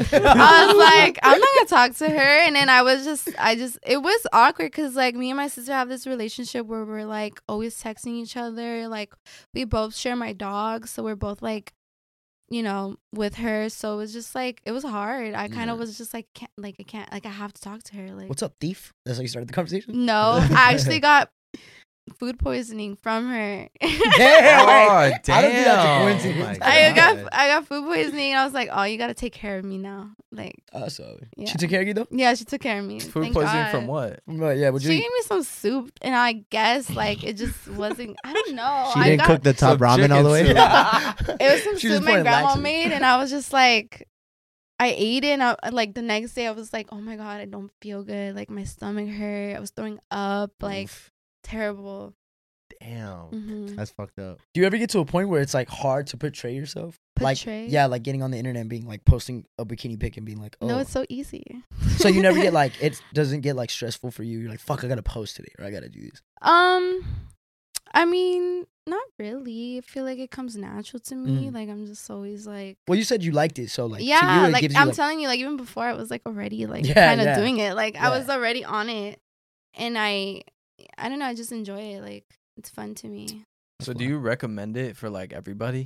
I was like, "I'm not gonna talk to her," and then I was just, I just, it was awkward because like me and my sister have this relationship where we're like always texting each other. Like we both share my dog, so we're both like, you know, with her. So it was just like it was hard. I kind Yeah. of was just like, can't, like I can't, like I have to talk to her. Like What's up, thief? That's how you started the conversation. no, I actually got food poisoning from her. Damn, Oh, I don't think that's a damn. coincidence. Oh my I God. got I got food poisoning and I was like, oh, you gotta take care of me now. Like, Uh, so Yeah. she took care of you though. yeah, she took care of me. Food Thank poisoning God. from what? But yeah, would you? She eat- gave me some soup, and I guess like it just wasn't. I don't know. She I didn't got, cook the top Some ramen all the way. chicken soup. It was some She was soup my pouring grandma laxative. made, and I was just like, I ate it. And I, like the next day, I was like, oh my god, I don't feel good. Like my stomach hurt. I was throwing up. Like terrible. Damn. Mhm. That's fucked up. Do you ever get to a point where it's like hard to portray yourself? Portray? Like yeah, like getting on the internet and being like posting a bikini pic and being like, oh. No, it's so easy. So you never get like it doesn't get like stressful for you. You're like, fuck, I gotta post today or I gotta do this. Um, I mean, not really. I feel like it comes natural to me. Mm. Like I'm just always like, Well, you said you liked it, so like to yeah, you, it like gives you, I'm like, telling you, like even before I was like already like Yeah, kind of yeah. doing it. Like I Yeah. was already on it, and I, I don't know. I just enjoy it. Like it's fun to me. So do you recommend it for like everybody?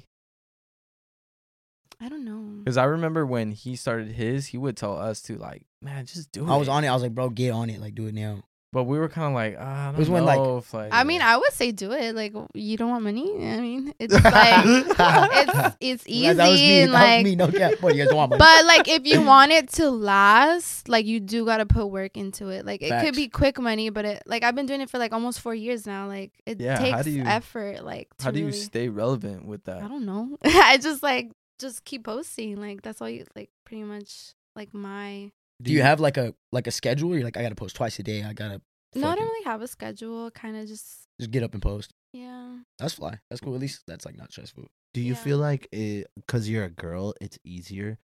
I don't know. Because I remember when he started his, he would tell us to like, man, just do it. I was on it. I was like, bro, get on it. Like, do it now. But we were kind of like, ah, I don't was know when, like- if like. I mean, I would say do it. Like you don't want money. I mean, it's like it's it's easy That was me. and That like. was me. No cap. Boy, you guys don't want money. But like if you want it to last, like you do gotta put work into it. Like it Facts. could be quick money, but it like I've been doing it for like almost four years now. Like it Yeah, how takes do you- effort. Like to how do you really- stay relevant with I that? don't know. I just like just keep posting. Like that's all you like pretty much like my do you have like a like a schedule? You're like, I gotta post twice a day. I gotta no, I fucking don't really have a schedule. Kind of just just get up and post. yeah. That's fly. That's cool. At least that's like not stressful. Do you Yeah. feel like it because you're a girl, it's easier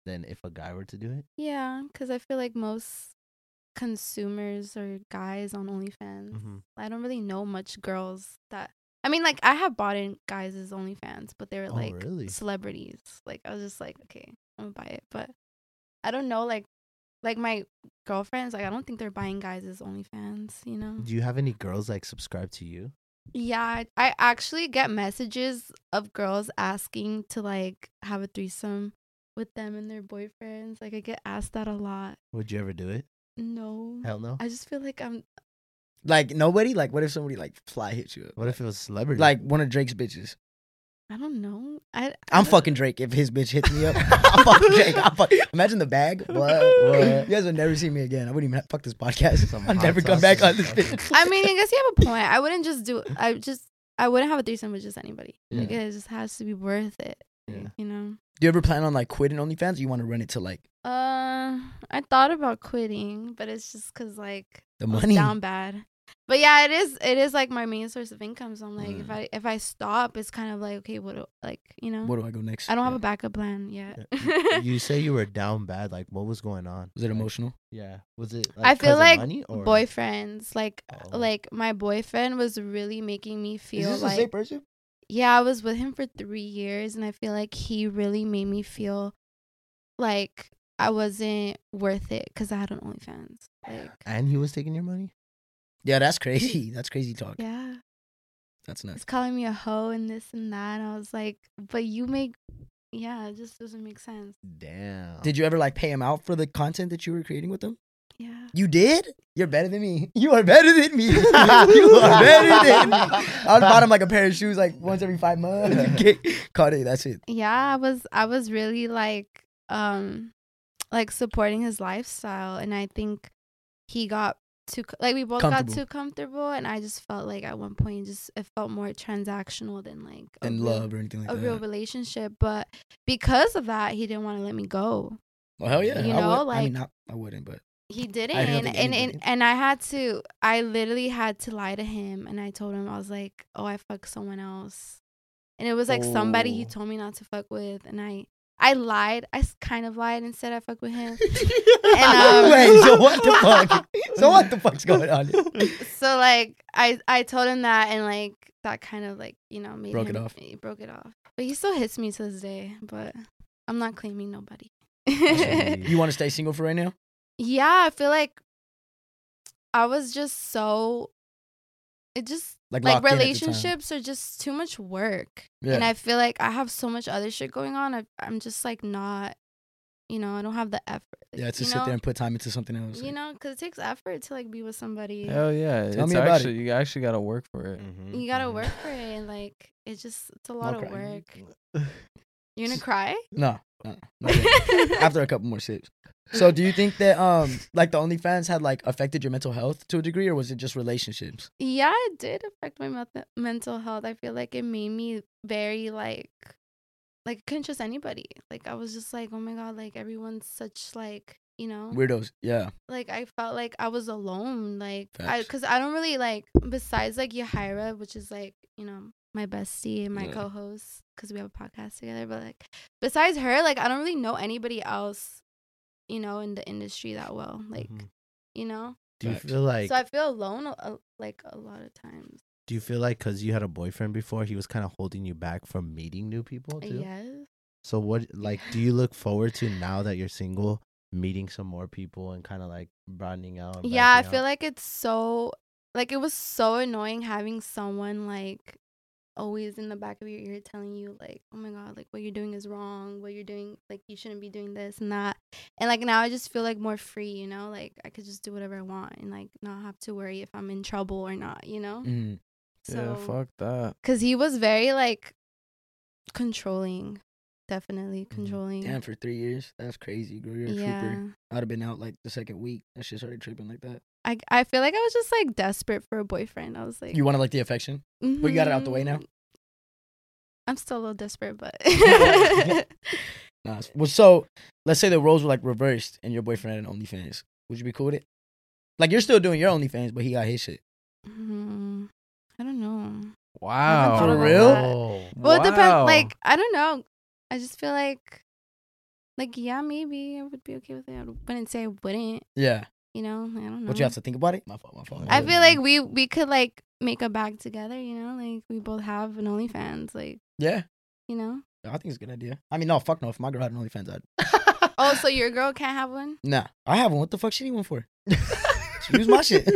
than if a guy were to do it? Yeah, because I feel like most consumers are guys on OnlyFans. Mm-hmm. I don't really know much girls that. I mean, like, I have bought in guys' as OnlyFans, but they were Oh, like really? celebrities. Like, I was just like, okay, I'm gonna buy it. But I don't know, like, like my girlfriends, like, I don't think they're buying guys' as OnlyFans, you know? Do you have any girls like subscribe to you? Yeah, I, I actually get messages of girls asking to, like, have a threesome with them and their boyfriends. Like, I get asked that a lot. Would you ever do it? No. Hell no. I just feel like I'm. Like nobody. Like what if somebody like fly hits you up? What if it was a celebrity? Like one of Drake's bitches? I don't know. I. I I'm don't- fucking Drake if his bitch hits me up. I'm fucking Drake. I'm fuck- Imagine the bag. What? What? You guys would never see me again. I wouldn't even have, fuck this podcast. Some I'll hot never come sauce back and on this stuff. bitch. I mean, I guess you have a point. I wouldn't just do. I just. I wouldn't have a threesome with just anybody. Like, Yeah. it just has to be worth it. Yeah. You know. Do you ever plan on like quitting OnlyFans? Or you want to run it to like Uh, I thought about quitting, but it's just cause like the I was money? down bad. But yeah, it is. It is like my main source of income. So I'm like, if Mm. I if I stop, it's kind of like, okay, what do, like you know. Where do I go next? I don't have Yeah. a backup plan yet. Yeah. You say you were down bad. Like, what was going on? Was it Like, emotional? Yeah. Was it? Like, I feel 'cause of like money or? boyfriends, like Oh. like my boyfriend was really making me Is feel this the like same person? yeah, I was with him for three years, and I feel like he really made me feel like I wasn't worth it because I had an OnlyFans. Like, And he was taking your money. Yeah, that's crazy. That's crazy talk. yeah, That's nuts. he's calling me a hoe and this and that. And I was like, but you make, yeah, it just doesn't make sense. Damn. Did you ever like pay him out for the content that you were creating with him? Yeah. You did? You're better than me. You are better than me. you are better than me. I bought him like a pair of shoes like once every five months. Okay. Caught it. That's it. Yeah, I was, I was really like, um, like supporting his lifestyle, and I think he got too co- like we both got Comfortable. too comfortable, and I just felt like at one point just it felt more transactional than like a Than real- love or anything like a that. real relationship. But because of that, he didn't want to let me go. Well, hell yeah. you I know, would. I mean, like- not, I wouldn't, but He didn't, I don't and think and, and anybody- and I had to. I literally had to lie to him, and I told him I was like, "Oh, I fucked someone else," and it was like somebody he Oh. told me not to fuck with, and I I lied. I s- kind of lied and said I fucked with him. um, wait. So what the fuck? So what the fuck's going on? So like I I told him that, and like that kind of like you know made Broke it him, off. he broke it off. But he still hits me to this day. But I'm not claiming nobody. You want to stay single for right now? Yeah, I feel like I was just so. It just Like, like locked in at the time. relationships are just too much work, Yeah. and I feel like I have so much other shit going on. I, I'm just like not, you know, I don't have the effort. Yeah, to you sit know? there and put time into something else. You know, because it takes effort to like be with somebody. Hell yeah. Tell it's me about it. actually you actually gotta work for it. Mhm, You gotta mhm. work for it, and like it's just it's a lot Don't of cry. work. You're gonna cry? No, no, not yet. After a couple more sips. So, do you think that um, like the OnlyFans had like affected your mental health to a degree, or was it just relationships? Yeah, it did affect my meth- mental health. I feel like it made me very like, like I couldn't trust anybody. Like I was just like, oh my god, like everyone's such like, you know, Weirdos. Yeah. like I felt like I was alone. Like I, Facts. cause I don't really like besides like Yahaira, which is like you know my bestie and my Yeah. co-host, cause we have a podcast together. But like besides her, like I don't really know anybody else, you know, in the industry that well. Like Mhm. you know, Do you Facts. feel like? so I feel alone a, a- like a lot of times. Do you feel like because you had a boyfriend before, he was kind of holding you back from meeting new people too? Yes. So what, like, do you look forward to now that you're single, meeting some more people and kind of like broadening out? and Yeah, I branching feel out? like it's so like it was so annoying having someone like always in the back of your ear telling you like, oh my god, like what you're doing is wrong, what you're doing like you shouldn't be doing this and that. And like now I just feel like more free, you know, like I could just do whatever I want and like not have to worry if I'm in trouble or not, you know. Mm. So yeah, fuck that. cuz he was very like controlling, definitely controlling. Damn, for three years, that's crazy, girl. You're a yeah. trooper. I'd have been out like the second week. That shit started tripping like that. I I feel like I was just like desperate for a boyfriend. I was like, You wanted like the affection, but you got it out the way now. Mhm. I'm still a little desperate, but Nah. Well, so let's say the roles were like reversed, and your boyfriend had an OnlyFans. Would you be cool with it? Like you're still doing your OnlyFans, but he got his shit. Mm, I don't know. Wow. thought For about real? that. Oh. Well, it Wow. depends. Like I don't know. I just feel like Like, yeah, maybe I would be okay with it. I wouldn't say I wouldn't. Yeah. You know, I don't know. But you have to think about it. My fault. My fault. I feel like we we could like make a bag together. You know, like we both have an OnlyFans. Like, Yeah. you know. I think it's a good idea. I mean, no, fuck no. If my girl had an OnlyFans, I'd. Oh, so your girl can't have one? Nah, I have one. What the fuck she need one for? She use my shit.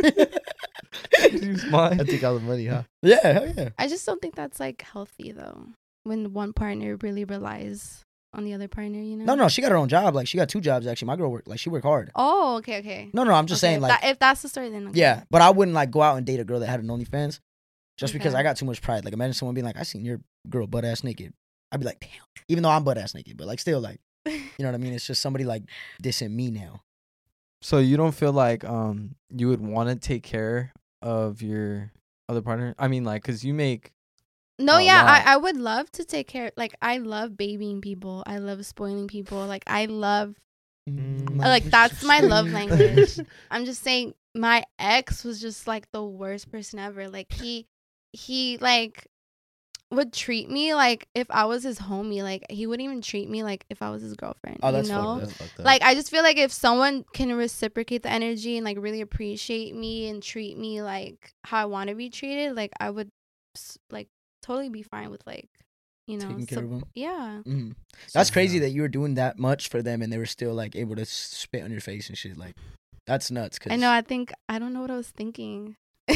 Use mine. I take all the money, huh? Yeah, hell yeah. I just don't think that's like healthy though. When one partner really relies on the other partner, you know. No, no, she got her own job. Like she got two jobs actually. My girl work like she work hard. Oh, okay, okay. No, no, I'm just Okay, saying if like that, if that's the story, then okay. yeah. But I wouldn't like go out and date a girl that had an OnlyFans, just because Okay. I got too much pride. Like imagine someone being like, I seen your girl butt ass naked. I'd be like, damn. Even though I'm butt ass naked, but like still like, you know what I mean? It's just somebody like dissing me now. So you don't feel like um you would want to take care of your other partner? I mean, like, cause you make No, a yeah, lot. I, I would love to take care. Like, I love babying people. I love spoiling people. Like, I love, Mm, like, that's my love language. I'm just saying, my ex was just like the worst person ever. Like, he, he, like, would treat me like if I was his homie. Like, he wouldn't even treat me like if I was his girlfriend. Oh, that's you fucked know? up. That's fucked up. Like, I just feel like if someone can reciprocate the energy and like really appreciate me and treat me like how I want to be treated, like I would s- like totally be fine with like, you know, Taking care sup- of them. yeah. Mhm. That's crazy Yeah. that you were doing that much for them and they were still like able to spit on your face and shit. Like, that's nuts. Cause I know. I think I don't know what I was thinking.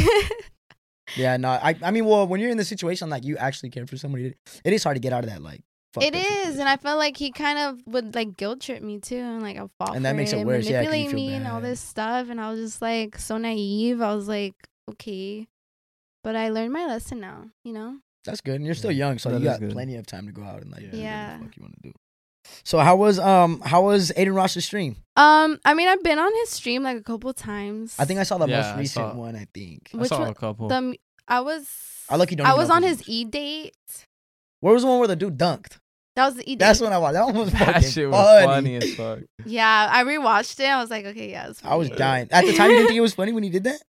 yeah, no, I, I mean, well, when you're in the situation like you actually care for somebody, it is hard to get out of that. Like, fucked It up is, situation. and I felt like he kind of would like guilt trip me too, and like I'll fall And that for makes it it, worse, yeah, 'cause you manipulate feel me and all bad. this stuff, and I was just like so naive. I was like, okay, but I learned my lesson now. You know. That's good. And you're still Yeah, young, so that you is got good. plenty of time to go out and like Yeah. do Yeah. whatever the fuck you want to do. So how was um how was Aiden Ross's stream? Um, I mean, I've been on his stream like a couple times. I think I saw the Yeah, most I recent saw- one. I think. I Which saw one- a couple. the m- I was. I lucky don't I even was know on who his it e date. Where was the one where the dude dunked? That was the e date. That's when I watched. That one was that fucking shit was funny. funny as fuck. Yeah, I rewatched it. I was like, okay, yeah, it's I was funny. dying at the time. You didn't think it was funny when he did that?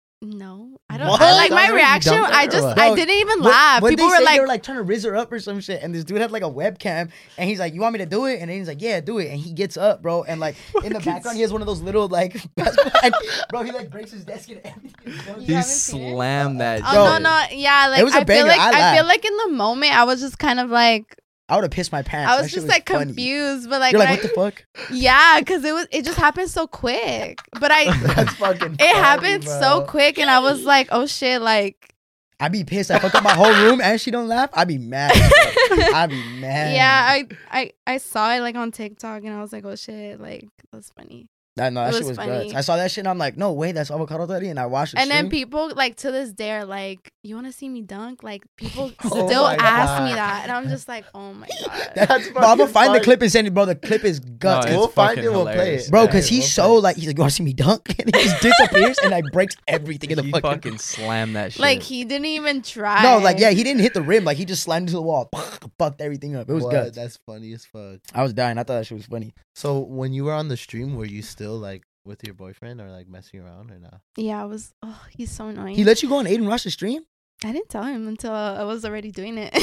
No, I don't. What? I, like That my was already reaction. dunked on I her, just, what? I Bro, didn't even What- laugh. what People they were say, like, they were like trying to rizz her up or some shit, and this dude had like a webcam, and he's like, "You want me to do it?" And then he's like, "Yeah, do it." And he gets up, bro, and like in the background, he has one of those little like, and, bro, he like breaks his desk and everything. You He haven't seen it? slammed that oh shit. no, no, yeah, like It was a I feel banger. like I I, feel laughed. like in the moment I was just kind of like I would have pissed my pants. I That was shit just like funny. confused, but like, You're when like, what the fuck? I, yeah, because it was it just happened so quick. But I That's fucking. it happened so quick, and I was like, oh shit, like I'd be pissed. I fucked up my whole room, and she don't laugh. I'd be mad. I'd be mad. yeah, I I I saw it like on TikTok, and I was like, oh shit, like that's funny. That, no, that It shit was was funny. guts. I saw that shit, and I'm like, no way, that's avocado daddy. And I watched it. And then people like to this day are like, you want to see me dunk? Like people Oh still my ask me God. that, and I'm just like, oh my god. That's bro, I'm gonna fucking find the funny. clip and send it, bro. The clip is guts. No, We'll it's find fucking it, we'll play hilarious. it. Bro, Yeah, because he's we'll so play it. like, he's like, you want to see me dunk? And he just disappears and like breaks everything in the He fucking. fucking slammed that shit. Like he didn't even try. No, like, yeah, he didn't hit the rim. Like, he just slammed into the wall. Fucked everything up. It was What? guts. That's funny as fuck. I was dying. I thought that shit was funny. So when you were on the stream, were you still like with your boyfriend or like messing around or not? Yeah, I was. Oh, he's so annoying. He let you go on Aiden Rush's stream? I didn't tell him until I was already doing it.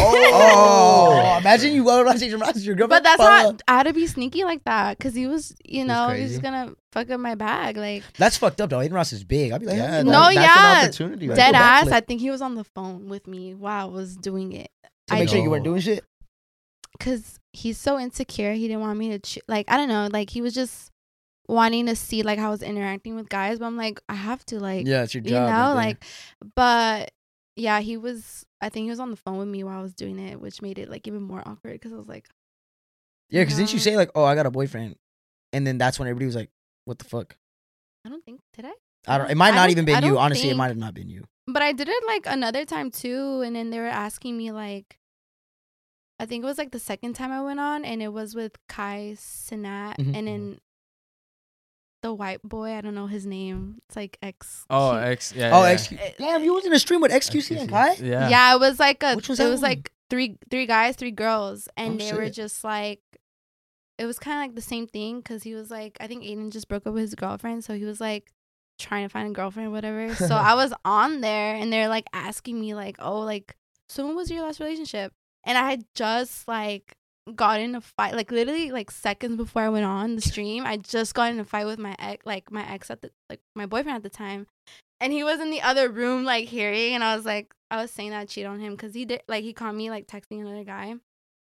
Oh, imagine you go on Aiden Rush's your girlfriend. But that's Fuck. not. I had to be sneaky like that because he was, you He's know, he crazy? was gonna fuck up my bag. Like That's fucked up, though. Aiden Rush is big. I'd be like, Yeah, yeah, No, that- that's yeah, an opportunity. Right dead go ass. backflip. I think he was on the phone with me while I was doing it. to I make sure you know. weren't doing shit. Cause he's so insecure. He didn't want me to ch- like. I don't know. Like he was just wanting to see like how I was interacting with guys. But I'm like, I have to like. Yeah, it's your job. you know, right there. like, but yeah, he was. I think he was on the phone with me while I was doing it, which made it like even more awkward because I was like, Yeah, because didn't you no. say, like, oh, I got a boyfriend? And then that's when everybody was like, what the fuck? I don't think did I? I don't. It might I not don't- even I been you. don't Honestly, it think- might have not been you. But I did it like another time too, and then they were asking me like, I think it was like the second time I went on, and it was with Kai Sinat, Mhm. and then the white boy. I don't know his name. It's like X. oh, Q- X. Yeah. Oh, yeah. X Q. Damn, you was in a stream with X Q C and Kai? Yeah. Yeah. It was like a. Which one's it that was one? like three three guys, three girls, and Oh, they were shit. just like. It was kind of like the same thing because he was like, I think Aiden just broke up with his girlfriend, so he was like trying to find a girlfriend or whatever. So I was on there, and they're like asking me like, oh, like, so when was your last relationship? And I had just like got in a fight, like literally like seconds before I went on the stream. I just got in a fight with my ex, like my ex at the like my boyfriend at the time, and he was in the other room like hearing, and I was like, I was saying that I cheated on him because he did like he caught me like texting another guy,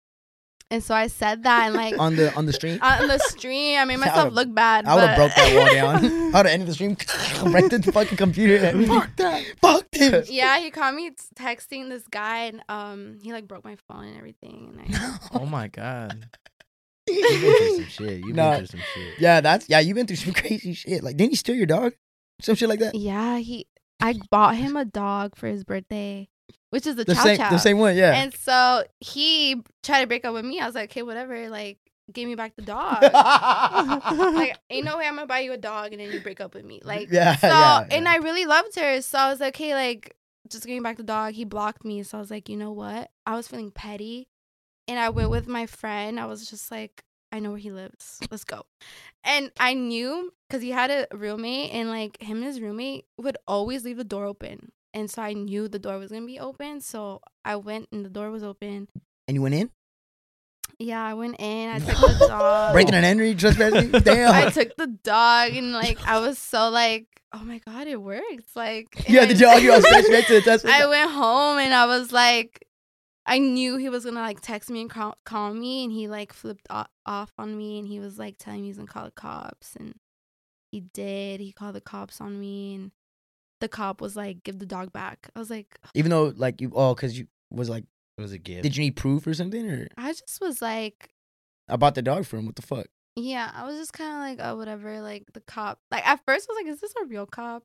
and so I said that and like on the on the stream. on the stream, I made I myself would've- look bad. I would have but- broke that wall down. I would have ended the stream, break the fucking computer. And, fuck that. Fuck this. Yeah, he caught me t- texting this guy, and um, he like broke my phone and everything, and I. Oh my god. You've been through some shit. You've Nah. been through some shit. Yeah, that's yeah. You've been through some crazy shit. Like, didn't he steal your dog? Some shit like that. Yeah, he. I bought him a dog for his birthday, which is the, The chow same, chow. the same one. Yeah. And so he tried to break up with me. I was like, okay, whatever. Like, give me back the dog. Like, ain't no way I'm gonna buy you a dog and then you break up with me. Like, Yeah, So, yeah, and yeah. I really loved her. So I was like, okay, like, just give me back the dog. He blocked me. So I was like, you know what? I was feeling petty, and I went with my friend. I was just like, I know where he lives. Let's go. And I knew because he had a roommate, and like him and his roommate would always leave the door open. And so I knew the door was going to be open. So I went and the door was open. And you went in, Yeah, I went in. I took the dog. breaking an entry, trespassing. Damn. I took the dog, and like I was so like, oh my God, it works. Like, and yeah, I- the dog. You all scratched next to the test. I went home and I was like, I knew he was gonna like text me and call, call me, and he like flipped o- off on me, and he was like telling me he's gonna call the cops, and he did. He called the cops on me, and the cop was like, "Give the dog back." I was like, Even though, like, you, oh, because you was like, It was a gift. did you need proof or something? Or I just was like, I bought the dog for him. What the fuck? yeah, I was just kind of like, oh, whatever. Like the cop, like at first I was like, is this a real cop?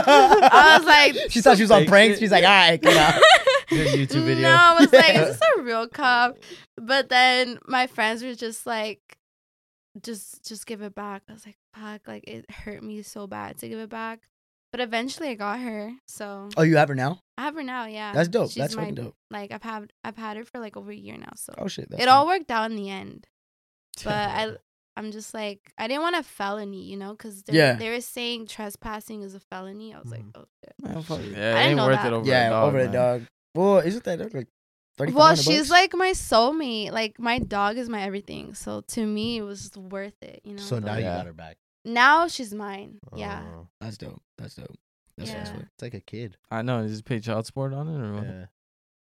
I was like- she thought she was on Fake pranks. shit. She's like, all right, get out. Good YouTube video. No, I was like, Yeah. is this a real cop? But then my friends were just like, just just give it back. I was like, fuck, like it hurt me so bad to give it back. But eventually I got her. So Oh, you have her now? I have her now, yeah. That's dope. She's That's my- fucking dope. Like I've had I've had her for like over a year now. So Oh shit. That's it dope. all worked out in the end. But I I'm just like, I didn't want a felony, you know, because Yeah. they were saying trespassing is a felony. I was like, Mhm. oh shit. Man, fuck it. I Yeah, it didn't ain't know worth that. it over Yeah, a dog. over the man. dog. Well, isn't that dog like thirty? Well, she's like my soulmate. Like my dog is my everything. So to me, it was worth it. You know. So now Like, you Yeah. got her back. now she's mine. Yeah. Oh, That's dope. That's dope. That's Yeah. that's what. it's like a kid. I know. Does he pay child support on it or what? Yeah.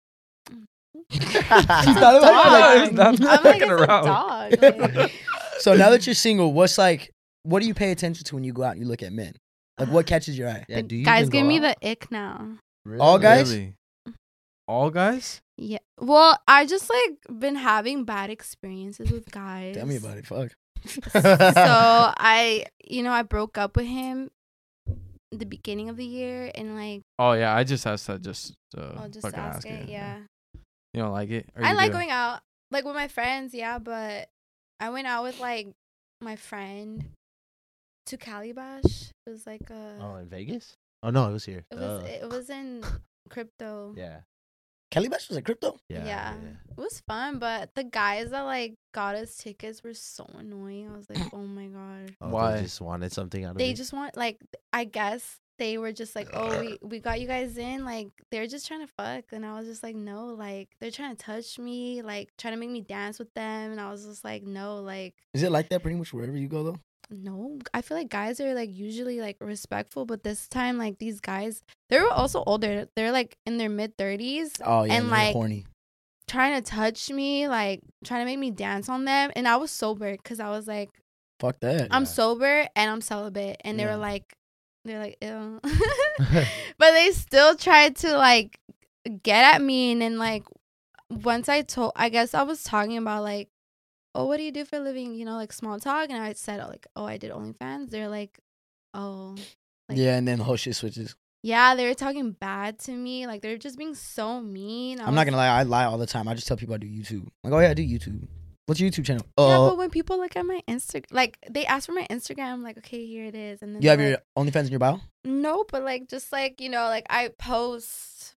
She's It's not a about to, dog. like- It's not I'm like, fucking it's a around. dog. Like, So now that you're single, what's like? What do you pay attention to when you go out and you look at men? Like, what catches your eye? Yeah. the Do you guys even give go me out? the ick now. Really? All guys? Really? All guys? Yeah. Well, I just like been having bad experiences with guys. Tell me about it. Fuck. So I, you know, I broke up with him the beginning of the year, and like, Oh yeah, I just asked that just uh, I'll just fucking ask ask it. Yeah. You don't like it? Or I you like do? going out, like with my friends, yeah, but I went out with like my friend to Calibash. It was like a, Oh, in Vegas? Oh no, it was here. it was Duh. it was in crypto. yeah. Calibash was like crypto. Yeah. Yeah. It was fun, but the guys that like got us tickets were so annoying. I was like, oh my god. Oh, Why? They just wanted something out of They it. just want like I guess they were just like, oh, we we got you guys in. Like they're just trying to fuck, and I was just like, no, like they're trying to touch me, like trying to make me dance with them, and I was just like, no, like. Is it like that pretty much wherever you go though? No, I feel like guys are like usually like respectful, but this time like these guys, they were also older. They're like in their mid thirties, Oh yeah, And, they're like, horny. trying to touch me, like trying to make me dance on them. And I was sober because I was like, Fuck that. I'm Yeah. sober and I'm celibate, and they Yeah. were like, they're like, ew. But they still tried to like get at me, and then like once I told, I guess I was talking about like, oh, what do you do for a living? You know, like small talk. And I said, like, oh, I did OnlyFans. They're like, oh. Like, yeah, and then the whole shit switches. Yeah, they were talking bad to me. Like, they're just being so mean. I I'm not was- gonna lie, I lie all the time. I just tell people I do YouTube. Like, oh yeah, I do YouTube. What's your YouTube channel? Yeah, Uh, but when people look at my Instagram, like, they ask for my Instagram, I'm like, okay, here it is. And then you have they're your like, OnlyFans in your bio? no, but like, just like, you know, like, I post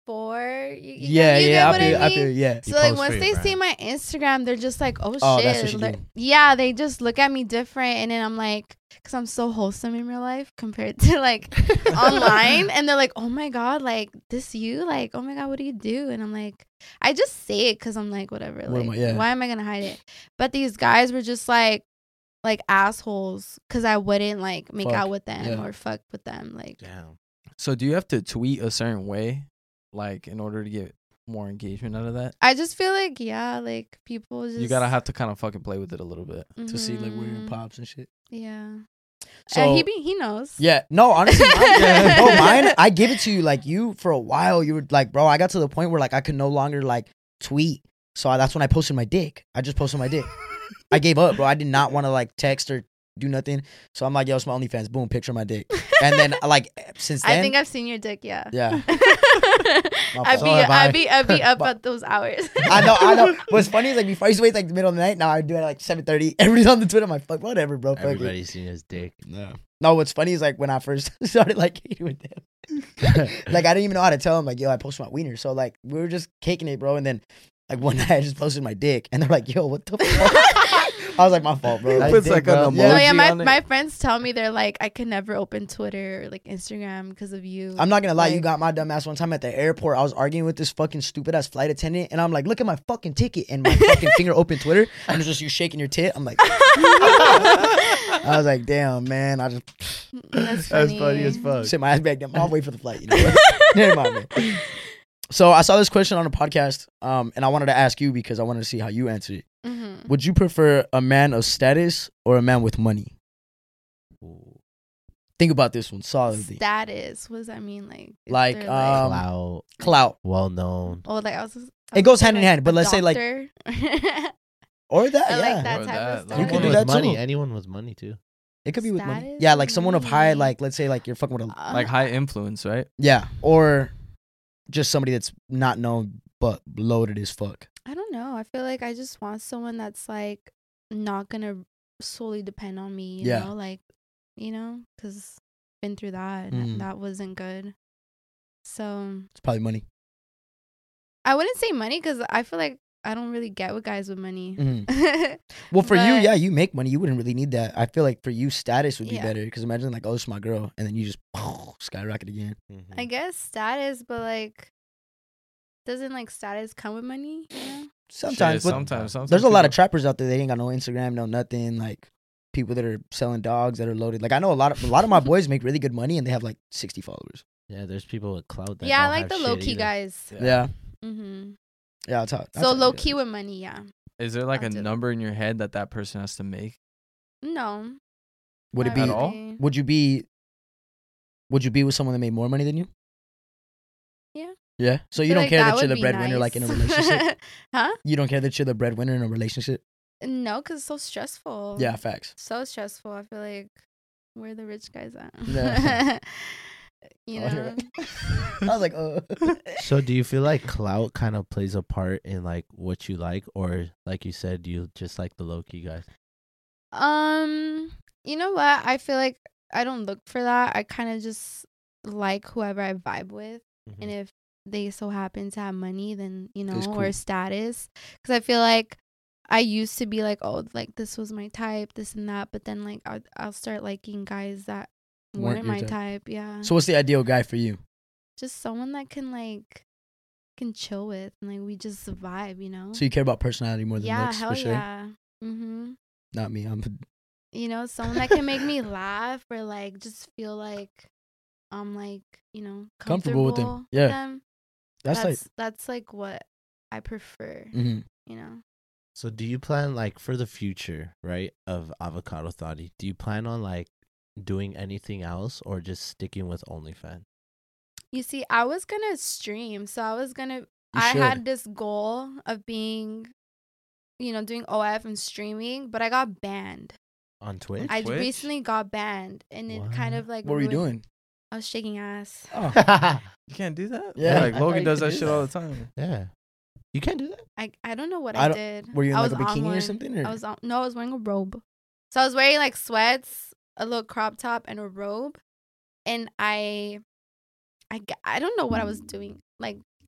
before. You, you Yeah, get, you yeah, get I what feel, I I mean? feel, yeah. You So like post for once your they see brand. my Instagram, they're just like, oh, Oh, shit. that's what you Like, do. yeah, they just look at me different, and then I'm like, because I'm so wholesome in real life compared to like online, and they're like, oh my god, like this you, like oh my god, what do you do? And I'm like, I just say it because I'm like, whatever, What like am I- yeah. why am I gonna hide it? But these guys were just like, like assholes because I wouldn't like make Fuck, out with them yeah. or fuck with them, like. Damn. So do you have to tweet a certain way, like in order to get more engagement out of that? I just feel like yeah, like people just You gotta have to kind of fucking play with it a little bit. To see like where your Mhm. pops and shit. Yeah. So uh, he be, he knows. yeah, no, honestly, mine, bro, mine, I give it to you. Like you, for a while, you were like, bro, I got to the point where like I could no longer like tweet. So I, that's when I posted my dick. I just posted my dick. I gave up, bro. I did not want to like text or do nothing. So I'm like, yo, it's my OnlyFans. Boom, picture of my dick. And then like since then, I think I've seen your dick. Yeah. yeah, I'd fault. be So have I. I'd be I'd be up But- at those hours. I know, I know. What's funny is like before I used to wait like the middle of the night. Now I do it at like seven thirty. Everybody's on the Twitter. I'm like, fuck, whatever, bro. Fuck it. Everybody's seen his dick. No. No, what's funny is like when I first started like hating with them, like I didn't even know how to tell them like, yo, I posted my wiener. So like we were just caking it, bro. And then like one night I just posted my dick, and they're like, yo, what the fuck? I was like, my fault, bro. It Like, puts, dick, like, bro. an Yeah. No, emoji yeah, my, on it. my friends tell me they're like, I could never open Twitter or like Instagram because of you. I'm not gonna lie, you Like- got my dumb ass one time at the airport. I was arguing with this fucking stupid ass flight attendant, and I'm like, look at my fucking ticket, and my fucking finger open Twitter, and it's just you shaking your tit. I'm like, I was like, damn, man. I just That's That's funny. funny as fuck. sit my ass back down. I'll wait for the flight. You know? Never mind, man. So I saw this question on a podcast, um, and I wanted to ask you because I wanted to see how you answer it. Mhm. Would you prefer a man of status or a man with money? Think about this one solidly. Status. What does that mean? Like, if Like, they're, um, Clout, Clout. well known. oh, like I was. Just, It goes hand in hand, but a let's say, like- doctor. Or that, I yeah. like that Or type that, of like- You status. can do Anyone that with money. too. Anyone with money too. It could be with money. Status Yeah, like someone of high, money. like let's say like you're fucking with a Uh, Like high influence, right? yeah, or just somebody that's not known but loaded as fuck. I don't know. I feel like I just want someone that's like not gonna solely depend on me. You Yeah. know, like you know, because been through that and Mhm. that wasn't good. So It's probably money. I wouldn't say money because I feel like I don't really get with guys with money. Mhm. Well, for you, But- yeah, you make money. You wouldn't really need that. I feel like for you, status would be Yeah. better because imagine like, oh, this is my girl, and then you just skyrocket again. I guess status, but like, doesn't like status come with money? You know? Sometimes, Shit, but sometimes, sometimes. there's a lot of people- trappers out there. They ain't got no Instagram, no nothing. Like people that are selling dogs that are loaded. Like I know a lot of a lot of my boys make really good money and they have like sixty followers. Yeah, there's people with clout. That Yeah, I don't like have the shit low key either. guys. Yeah. Yeah, Mm-hmm. yeah. I'll talk. So low key with money, yeah. Is there like I'll a do that. number in your head that that person has to make? No. Would it not be? At all? really. Would you be? Would you be with someone that made more money than you? Yeah. Yeah. So I you feel don't like care that, would you're the be breadwinner, like in a nice. relationship. Huh? You don't care that you're the breadwinner in a relationship. No, because it's so stressful. Yeah, facts. So stressful. I feel like where the rich guys at? Yeah. you Oh, you're know? I was like, oh. So do you feel like clout kind of plays a part in like what you like, or like you said, you just like the low key guys? Um, you know what? I feel like I don't look for that. I kind of just like whoever I vibe with, Mhm. and if they so happen to have money, then you know, It's or cool. status. Because I feel like I used to be like, oh, like this was my type, this and that, but then like I'll, I'll start liking guys that Weren't weren't your my type. type. Yeah, So what's the ideal guy for you? just someone that can like can chill with, and like we just vibe, you know. So you care about personality more than yeah, looks, hell for sure. yeah. Mhm. Not me. I'm. You know, someone that can make me laugh or like just feel like I'm like, you know, Comfortable with them. comfortable Yeah. them. That's, That's that's like what I prefer. like. hmm You know. So do you plan like for the future, right, of Avocado Thotty? Do you plan on like doing anything else or just sticking with OnlyFans? You see, I was gonna stream, so I was gonna. You I should. had this goal of being, you know, doing O F and streaming, but I got banned. On Twitch? I Twitch? recently got banned, and it kind What? of like. What were you ruined- doing? I was shaking ass. Oh, You can't do that. Yeah, like I thought Logan you does could that do shit that. all the time. Yeah. You can't do that? I I don't know what I I, don't- did. were you in I like a was on bikini or one. something? Or? I was on, no, I was wearing a robe. So I was wearing like sweats, a little crop top, and a robe, and I, I, g- I don't know what I was doing. Like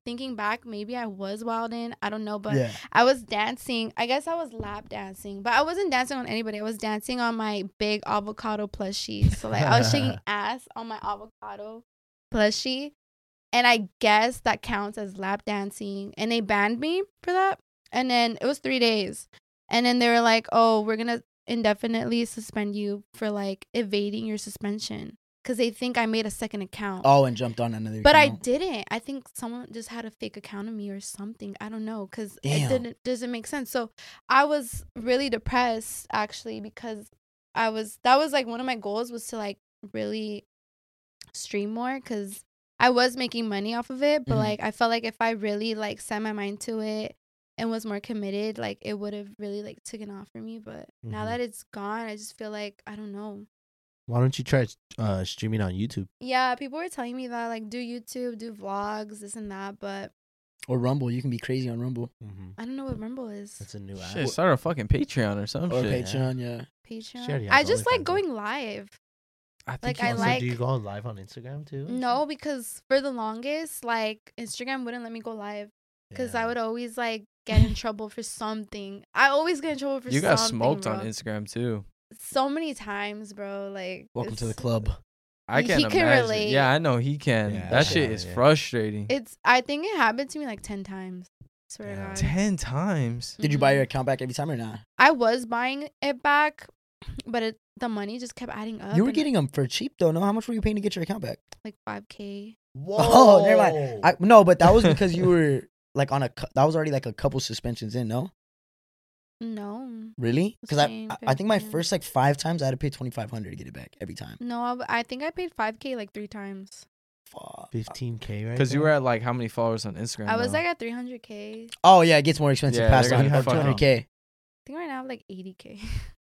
thinking back, maybe I was wildin'. I don't know, but Yeah. I was dancing. I guess I was lap dancing, but I wasn't dancing on anybody. I was dancing on my big avocado plushie. So like I was shaking ass on my avocado plushie, and I guess that counts as lap dancing. And they banned me for that. And then it was three days, and then they were like, "Oh, we're gonna indefinitely suspend you for like evading your suspension." Because they think I made a second account. Oh, and jumped on another. But I account. didn't. I think someone just had a fake account of me or something. I don't know, because it Damn. didn't doesn't make sense. So I was really depressed actually, because I was that was like one of my goals was to like really stream more, because I was making money off of it. But Mhm. like I felt like if I really like set my mind to it and was more committed, like it would have really like taken off for me. But now Mhm. that it's gone, I just feel like I don't know. Why don't you try uh, streaming on YouTube? Yeah, people were telling me that like do YouTube, do vlogs, this and that, but Or Rumble. You can be crazy on Rumble. Mm-hmm. I don't know what Rumble is. That's a new app. Shit, start a fucking Patreon or some Or shit. Patreon, yeah. Patreon. already I has just like OnlyFans, going live. I think Like, you I also- like- Do you go live on Instagram too? No, because for the longest, like Instagram wouldn't let me go live because I Yeah. would always like get in trouble for something. I always get in trouble for You got something. smoked bro. on Instagram too. so many times, bro. Like Welcome to the it's- club. I He can't can imagine. relate. Yeah, I know he can. Yeah, that yeah, shit is yeah. frustrating. It's. I think it happened to me like ten times. Swear Yeah. to God. Ten times. Did you buy Mhm. your account back every time or not? I was buying it back, but it, the money just kept adding up. You were and, getting them for cheap though. No, how much were you paying to get your account back? like five K. Whoa. Oh, never mind. I no, but that was because you were like on a. cou- That was already like a couple suspensions in. No, No, really? Because I, Same, I I think my fifteen. first like five times I had to pay twenty five hundred to get it back every time. no. I, I think I paid five K like three times. Fuck. fifteen K right Because you there? were at like how many followers on Instagram? I was now? like at three hundred K. Oh yeah, it gets more expensive Yeah, past they're one gonna hundred fuck K. I think right now I have like eighty K.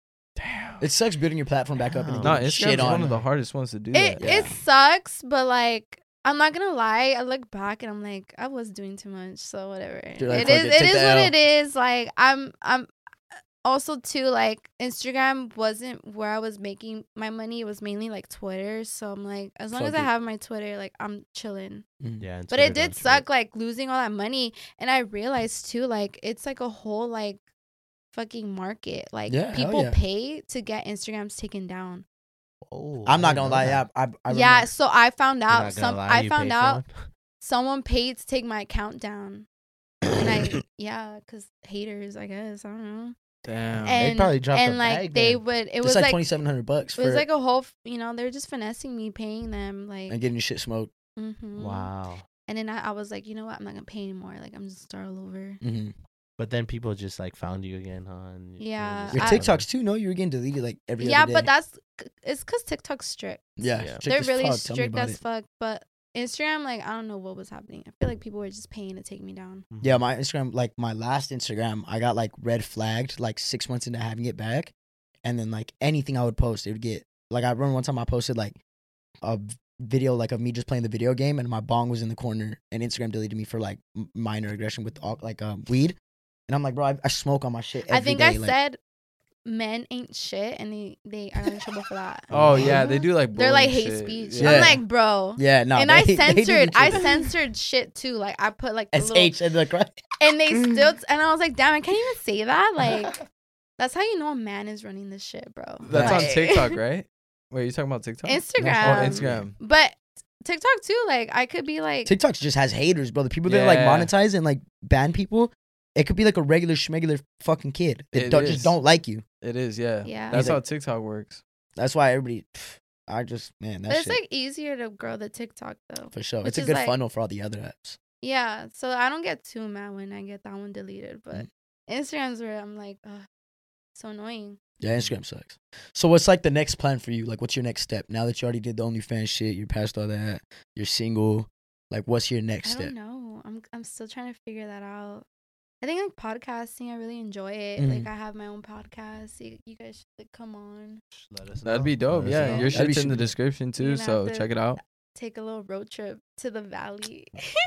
damn. It sucks building your platform back up and then Wow. No, getting Instagram's shit on. one of the hardest ones to do. It that. Yeah. it sucks, but like I'm not gonna lie. I look back and I'm like I was doing too much, so whatever. You're like, it fuck is it, it take is the what L. it is. Like I'm I'm also too like Instagram wasn't where I was making my money. It was mainly like Twitter. So I'm like as long Fuck as I it. have my Twitter, like I'm chilling. Mm. Yeah, and But Twitter it did don't suck, trade. like losing all that money, and I realized too, like it's like a whole like fucking market. Like Yeah, hell people yeah. pay to get Instagrams taken down. Oh, I'm I not didn't gonna know lie. Yeah, that. I, I yeah, remember- so I found You're out not gonna some. lie, I you found paid for out one? someone paid to take my account down, and I yeah, cause haters, I guess I don't know. Damn. And probably dropped and the like bag they then. would, it It's was like, like, twenty seven hundred bucks it was for like a whole, f- you know, they were just finessing me, paying them like. and getting your shit smoked. Mhm. Wow. And then I, I was like, you know what, I'm not gonna pay anymore. Like I'm just start all over. Mm-hmm. But then people just like found you again, huh? And you- Yeah, just Your I- TikToks too. No, you were getting deleted like every Yeah, other day. but that's it's cause TikTok's strict. yeah, Yeah. strict They're as really fuck. Tell me strict about as it. fuck. But Instagram, like I don't know what was happening. I feel like people were just paying to take me down. Mhm. Yeah, my Instagram, like my last Instagram, I got like red flagged like six months into having it back, and then like anything I would post, it would get like I remember one time I posted like a v- video like of me just playing the video game, and my bong was in the corner, and Instagram deleted me for like m- minor aggression with all, like um weed, and I'm like, bro, I, I smoke on my shit. Every I think day, I like, said men ain't shit, and they they are in trouble for that. Oh yeah, they do like. They're like bullying hate shit. speech. Yeah. I'm like, bro. yeah, no, and they- I they do censored, be I tripping. censored shit too. Like I put like the S little, H and like right. and they still, and I was like, damn, I can't even say that. Like, that's how you know a man is running this shit, bro. That's on Like- TikTok, right? Wait, you talking about TikTok? Instagram. Oh, Instagram. But TikTok too. Like I could be like, TikTok just has haters, bro. The people that like Yeah. monetize and like ban people, it could be like a regular schmegular fucking kid that It don't, is. just don't like you. It is, yeah. Yeah. That's He's how like- TikTok works. That's why everybody. I just man, but that it's shit like easier to grow the TikTok though. for sure. which It's a is good like- funnel for all the other apps. Yeah, so I don't get too mad when I get that one deleted, but Mm. Instagram's where I'm like, ugh, so annoying. Yeah, Instagram sucks. So what's like the next plan for you? Like, what's your next step now that you already did the OnlyFans shit? You're past all that. You're single. Like, what's your next I step? don't know. I'm I'm still trying to figure that out. I think like podcasting, I really enjoy it. Mhm. Like I have my own podcast. You, you guys should like come on, Let us That'd know. be dope. Let us Yeah, know. your That'd be shit's in the super dope. description too, You're gonna so have to- check it out. take a little road trip to the valley.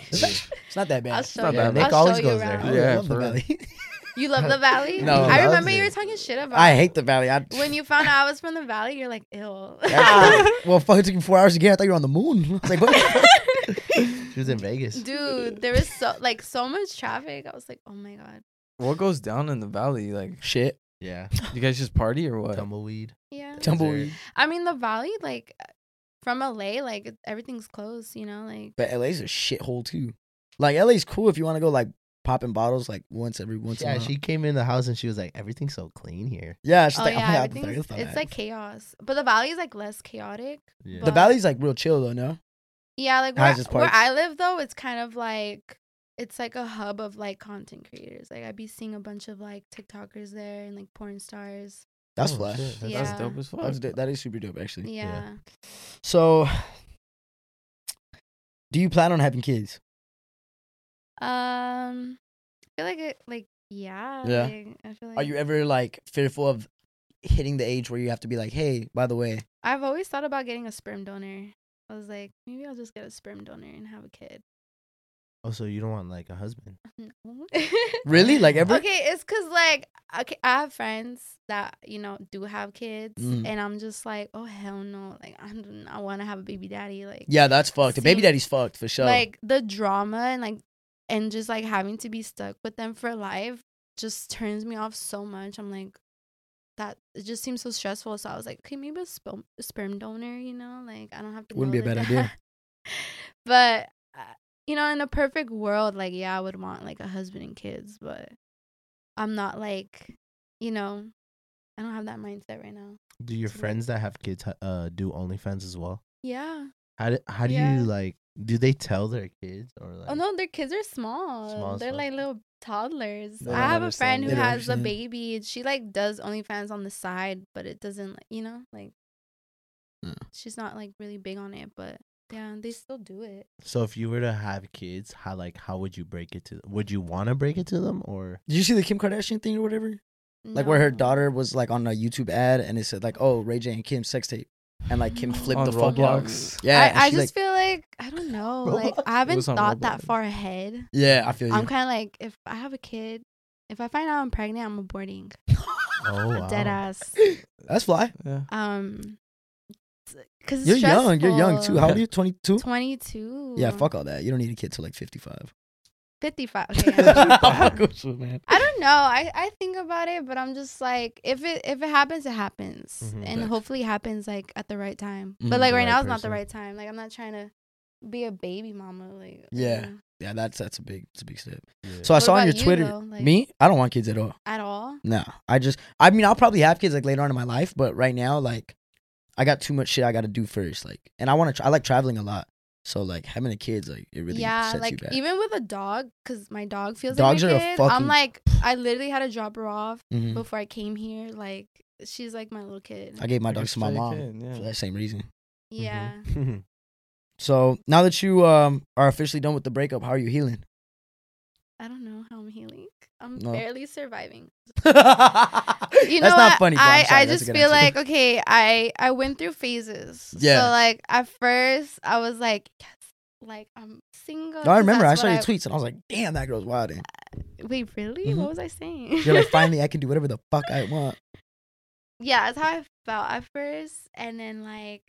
It's not that bad. I'll show not you. bad. I'll Nick show always you goes there. around. I Yeah, love the for real. valley. You love the valley? No. I He remember loves you were it. talking shit about. I it. hate the valley. I, When you found out I was from the valley, you're like, ew. Actually, well, fuck, it took me four hours to get here. I thought you were on the moon. I was like, what? She was in Vegas. Dude, there was so like so much traffic. I was like, oh my god. What goes down in the valley? Like, Shit. Yeah. you guys just party or what? Tumbleweed. Yeah. Tumbleweed. I mean, the valley, like from L A, like it- everything's closed. You know, like But L A's a shithole too. Like L A's cool if you want to go like popping bottles like once every once in a Yeah, while. she came in the house and she was like, everything's so clean here. Yeah, she's oh like, yeah, I'm everything's, it's, it's like chaos. But the valley is like less chaotic. Yeah. the but- valley's like real chill though, no? Yeah, like Has where, its where parts. I live though, it's kind of like it's like a hub of like content creators. Like I'd be seeing a bunch of like TikTokers there and like porn stars. That's Oh, flash. shit. That's- Yeah. That's dope as fuck. That's do- that is super dope actually. Yeah. So, do you plan on having kids? Um, I feel like it, like yeah. Yeah. Like, I feel like Are you ever like fearful of hitting the age where you have to be like, hey, by the way, I've always thought about getting a sperm donor. I was like, maybe I'll just get a sperm donor and have a kid. Oh, so you don't want like a husband? No. really? Like ever? Okay, it's cause like okay, I have friends that you know do have kids, Mm. and I'm just like, oh hell no, like I do not want to have a baby daddy, like Yeah, that's fucked. The baby See, daddy's fucked for sure. like the drama and like and just like having to be stuck with them for life just turns me off so much. I'm like that it just seems so stressful. So I was like, okay, maybe a sperm a sperm donor, you know, like I don't have to. Wouldn't know be a the bad idea. dad. But uh, you know, in a perfect world, like yeah, I would want like a husband and kids, but I'm not like, you know, I don't have that mindset right now. Do your So, like- friends that have kids uh do OnlyFans as well? Yeah. How do, how do Yeah. you like? Do they tell their kids or like? Oh no, their kids are small. Small as They're fuck. like little toddlers. They I don't have a understand friend who They don't has a understand. baby. She like does OnlyFans on the side, but it doesn't, like, you know, like Mm. she's not like really big on it, but yeah, they still do it. So if you were to have kids, how like how would you break it to? Would you want to break it to them or? Did you see the Kim Kardashian thing or whatever? Like where her No. daughter was like on a YouTube ad and it said like, oh, Ray J and Kim sex tape, and like Kim flipped On the fuck out. Roblox. Yeah, and I, I she, just like, feel like I don't know. Like Roblox? I haven't was on thought that Roblox. far ahead. yeah, I feel you. I'm kind of like, if I have a kid, if I find out I'm pregnant, I'm aborting. Oh, wow. Dead ass. That's fly. Yeah. Um, because You're young. You're young too. How old are you? twenty-two. twenty-two. Yeah, fuck all that. You don't need a kid till like fifty-five. fifty-five. Okay, yeah. Fuck with you, man. I don't know. I, I think about it, but I'm just like, if it if it happens, it happens, Mhm. and Facts. hopefully it happens like at the right time. Mhm. But like The right right now, it's not the person. right time. Like I'm not trying to be a baby mama. Like Yeah. uh, Yeah, that's that's a big, it's a big step. Yeah. So I What saw on about your you, Twitter. though? Like- Me, I don't want kids at all. at all. No, I just, I mean, I'll probably have kids like later on in my life, but right now, like, I got too much shit I got to do first. Like, and I want to, tra- I like traveling a lot. So like having a kid's like it really yeah, sets you like back. even with a dog, because my dog feels Dogs like are a a kid. fucking- I'm like, I literally had to drop her off Mhm. before I came here. Like she's like my little kid. I gave my Like a dogs to my stray mom kid, yeah. for that same reason. Yeah. Mhm. So now that you um are officially done with the breakup, how are you healing? I don't know how I'm healing. I'm No. barely surviving. you You know That's not what? funny. Bro. I, I'm sorry. I That's a just good feel answer. like okay, I I went through phases. Yeah. So like at first I was like, yes, like I'm single. No, I 'cause remember. I that's saw what your tweets and I was like, damn, that girl's wild. And Wait, really? Mhm. What was I saying? you're like, finally, I can do whatever the fuck I want. Yeah, that's how I felt at first, and then like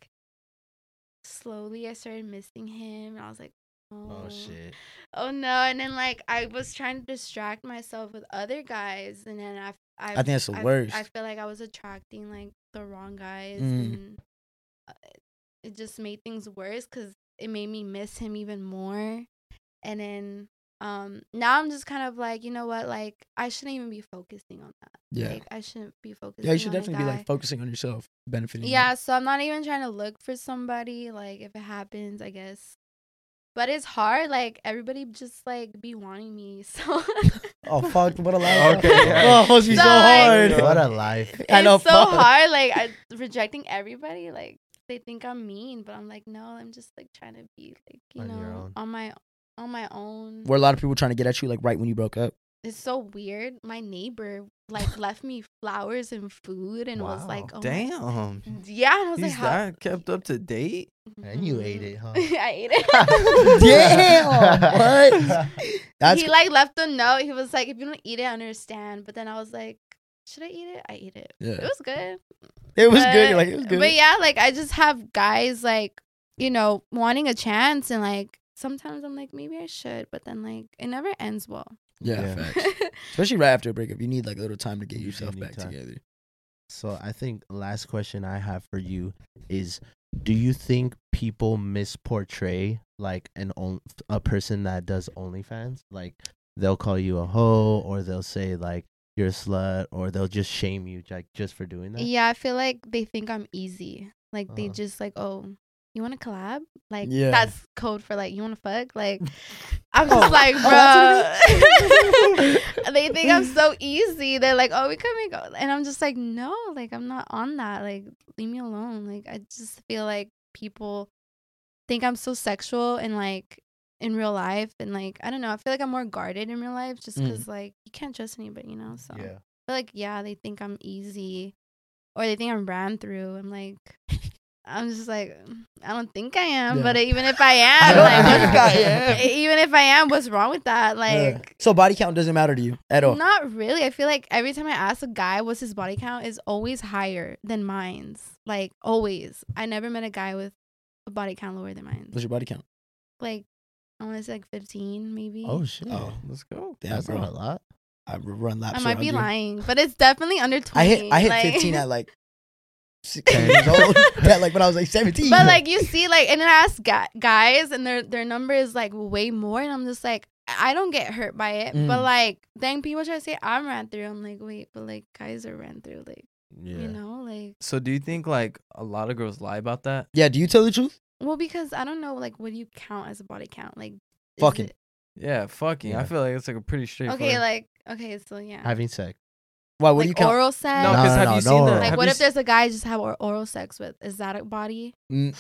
slowly I started missing him, and I was like, oh, Oh shit. oh no, and then like I was trying to distract myself with other guys, and then I I, I think that's the I, worst. I feel like I was attracting like the wrong guys, Mm. and uh, it just made things worse because it made me miss him even more, and then um now I'm just kind of like, you know what, like I shouldn't even be focusing on that. Yeah. Like I shouldn't be focusing. Yeah, you should on a definitely be guy. like focusing on yourself, benefiting. you. Yeah, so I'm not even trying to look for somebody. Like, if it happens, I guess. But it's hard. Like, everybody just, like, be wanting me. So, Oh fuck! What a life. Okay, yeah. Oh, she's so So, like- hard. What a life. I know. it's so fuck. hard. Like, I rejecting everybody. Like, they think I'm mean. But I'm like, no, I'm just, like, trying to be, like, you On your know, own. on my on my own. Were a lot of people trying to get at you like right when you broke up? It's so weird. My neighbor, like, left me flowers and food and was Wow. like, oh, my- Damn. Yeah, and I was He's like, how? that kept up to date? And you Mhm. ate it, huh? I ate it. Damn. What? That's he like left a note. He was like, "If you don't eat it, I understand." But then I was like, "Should I eat it?" I ate it. Yeah. It was good. it was but, good. You're like it was good. But yeah, like I just have guys like, you know, wanting a chance, and like sometimes I'm like, maybe I should, but then like it never ends well. Yeah, Yeah. facts. Especially right after a breakup, you need like a little time to get You do yourself need back time. together. So I think last question I have for you is, do you think people misportray like an on- a person that does OnlyFans? Like they'll call you a hoe, or they'll say like you're a slut, or they'll just shame you like just for doing that? Yeah, I feel like they think I'm easy. Like they Uh-huh. just like, oh, you want to collab? Like Yeah. that's code for like, you want to fuck? Like I'm Oh, just like, oh, bro. They think I'm so easy. They're like, oh, we can make, and I'm just like, no, like I'm not on that. Like leave me alone. Like I just feel like people think I'm so sexual and like in real life, and like I don't know. I feel like I'm more guarded in real life just Mm. because like you can't trust anybody, you know. So Yeah. but like, yeah, they think I'm easy, or they think I'm ran through. I'm like, I'm just like, I don't think I am. Yeah. But even if I am, don't like, think I what's- am. even if I am, what's wrong with that? Like, Yeah. So body count doesn't matter to you at all. not really. I feel like every time I ask a guy what's his body count, is always higher than mine's. Like always. I never met a guy with a body count lower than mine. What's your body count? Like, I want to say like fifteen, maybe. Oh shit. Oh, Let's go. damn, That's bro. not a lot. I run laps. I might be around you. lying, but it's definitely under I twenty. hit I hit like- fifteen at like sixteen years old. Yeah, like when I was like seventeen. But like you see, like, and then I ask gu- guys, and their their number is like way more, and I'm just like, I don't get hurt by it. But Mm. like, then people try to say I'm ran through. I'm like, wait, but like guys are ran through, like Yeah. you know, like So do you think like a lot of girls lie about that? yeah, do you tell the truth? well, because I don't know, like, what do you count as a body count? Like, is Fucking. it- Yeah, fucking. Yeah. I feel like it's like a pretty straight. okay, like okay, so yeah, Having sex. Why? What like do you count? oral sex. no, No, because no, have no, you no seen the? oral. like, have what you if there's a guy I just have or- oral sex with? Is that a body? Mm.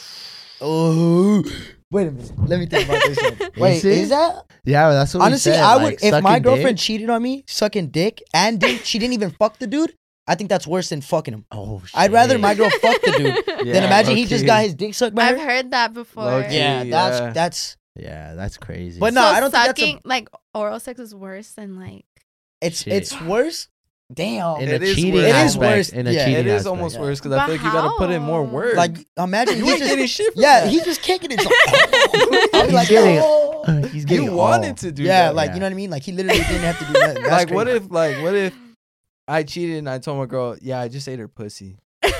Oh, wait a minute. Let me think about this one. Wait, Is it? is that Yeah, that's what we honestly? said, I like, would if my sucking girlfriend dick. cheated on me, sucking dick, and did, she didn't even fuck the dude. I think that's worse than fucking him. Oh shit. I'd rather my girl fuck the dude Yeah, than imagine he just low-key. got his dick sucked by I've her. heard that before. Low-key. Yeah, that's Yeah. that's. Yeah, that's crazy. But no, So I don't think that's sucking, a. like oral sex is worse than like. It's Shit. it's worse. Damn. in It a is cheating worse. It is aspect, worse. in a Yeah. cheating It is aspect. almost yeah. worse because I But feel like you gotta put in more how? work. Like imagine you he ain't just getting shit. For yeah that. he's just kicking it. Like, I'll be He's like, getting- oh. He's getting You all. wanted to do Yeah, that. like Yeah. you know what I mean. Like he literally didn't have to do nothing. That's like what crazy. if like what if I cheated and I told my girl, yeah, I just ate her pussy.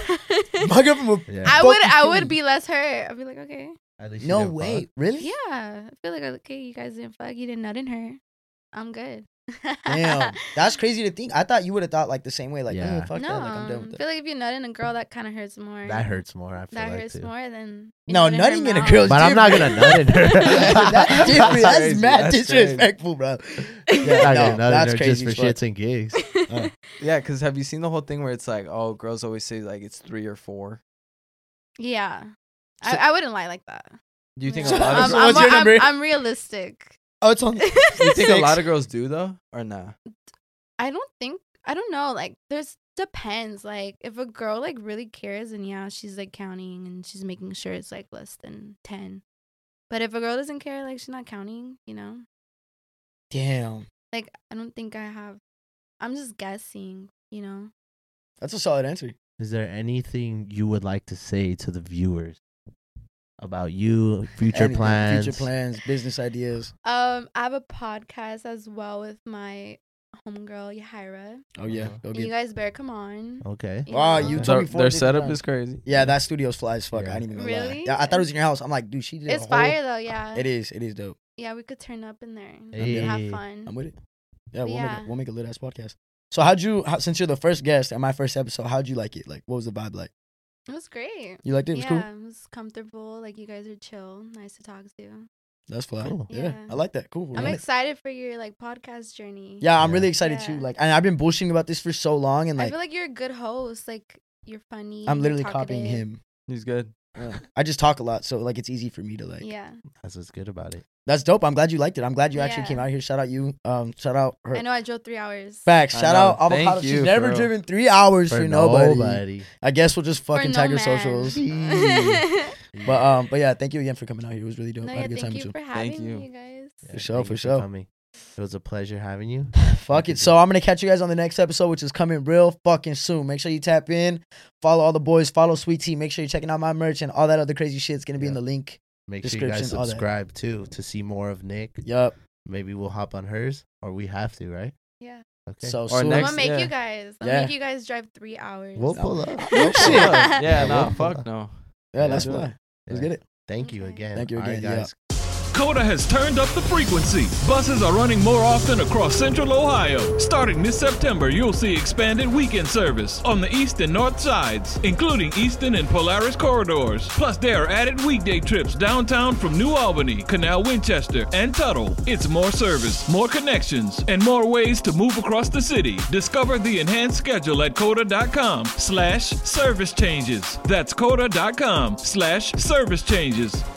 my girlfriend would Yeah. I would fucking I kill would me. be less hurt. I'd be like, okay, At least you No didn't way, fuck. really? yeah. I feel like okay, you guys didn't fuck, you didn't nut in her. I'm good. Damn, that's crazy to think. I thought you would have thought like the same way. Like, Yeah. yeah, fuck no, that. Like I'm done I with feel that. like if you nut in a girl, that kind of hurts more. That hurts more. I feel That like hurts too. more than you No, nut her nutting in a mouth. girl's But I'm not different. gonna nut in her. That's different. That's crazy. mad That's disrespectful, bro. I'm Yeah, not no, gonna nut in that's her crazy. just for as fuck. shits and gigs. Uh, Yeah, because have you seen the whole thing where it's like, oh, girls always say like it's three or four? Yeah, So- I, I wouldn't lie like that. Do you think So- a lot I'm, of So I'm, what's your I'm- number? I'm realistic. Oh, it's on. do you think a Six. lot of girls do though, or nah? I don't think I don't know. Like, there's depends. Like, if a girl like really cares, and yeah, she's like counting and she's making sure it's like less than ten. But if a girl doesn't care, like she's not counting, you know. Damn, Like, I don't think I have. I'm just guessing, you know. that's a solid answer. Is there anything you would like to say to the viewers about you, future Anything, plans? future plans, business ideas. Um, I have a podcast as well with my homegirl Yahira. Oh yeah, Uh-huh. go You get. guys better come on. Okay. you Wow, know? you told Their, me four their different setup times. is crazy. Yeah, that studio's fly as fuck. Yeah. I didn't even gonna lie. Really? Yeah, I thought it was in your house. I'm like, dude, she did. a It's whole- fire though, yeah. It is. It is dope. Yeah, we could turn up in there. and Hey. Have fun. I'm with it. Yeah, But we'll yeah. make it, we'll make a lit ass podcast. So how'd you? How, since you're the first guest and my first episode, how'd you like it? Like, what was the vibe like? It was great. You liked it? It was yeah, cool. it was comfortable. Like, you guys are chill, nice to talk to. That's fly. Cool. Yeah, Yeah. I like that. Cool. We're I'm on it. excited for your like podcast journey. Yeah, I'm Yeah. really excited too. Yeah. Like, and I've been bullshitting about this for so long, and I like, feel like you're a good host. Like, you're funny. I'm you're literally copying talkative. him. He's good. Yeah. I just talk a lot, so like it's easy for me to like. Yeah, That's what's good about it. That's dope. I'm glad you liked it. I'm glad you actually Yeah. came out here. Shout out you. Um, shout out her. I know I drove three hours. Facts. I Shout know. out Thank Avocado. you, She's for never real. driven three hours for, nobody. nobody. I guess we'll just For fucking no tag your man. socials. Jeez. But um, but yeah, thank you again for coming out here. It was really dope. No, I yeah, had a good thank time you too. for having Thank you. me, you guys. Yeah, For sure, thank for you sure. coming. It was a pleasure having you. Fuck it. So I'm gonna catch you guys on the next episode, which is coming real fucking soon. Make sure you tap in, follow all the boys, follow Sweet Tea. Make sure you're checking out my merch and all that other crazy shit's gonna be in Yeah. the link Make sure you guys description, all that. subscribe too to see more of Nick. Yup. Maybe we'll hop on hers, or we have to, right? Yeah. Okay. So Or soon. I'm next- gonna make yeah. you guys. I'll Yeah. make you guys drive three hours. we'll pull up. Oh, shit. yeah, Yeah, nah, we'll- fuck no. Yeah, that's Yeah. fine. Let's Yeah. get it. Thank you Okay. again. Thank you All right, again, yeah. guys. Coda has turned up the frequency. Buses are running more often across Central Ohio. Starting this September, you'll see expanded weekend service on the east and north sides, including Easton and Polaris corridors. Plus, there are added weekday trips downtown from New Albany, Canal Winchester, and Tuttle. It's more service, more connections, and more ways to move across the city. Discover the enhanced schedule at coda.com slash service changes. That's coda.com slash service changes.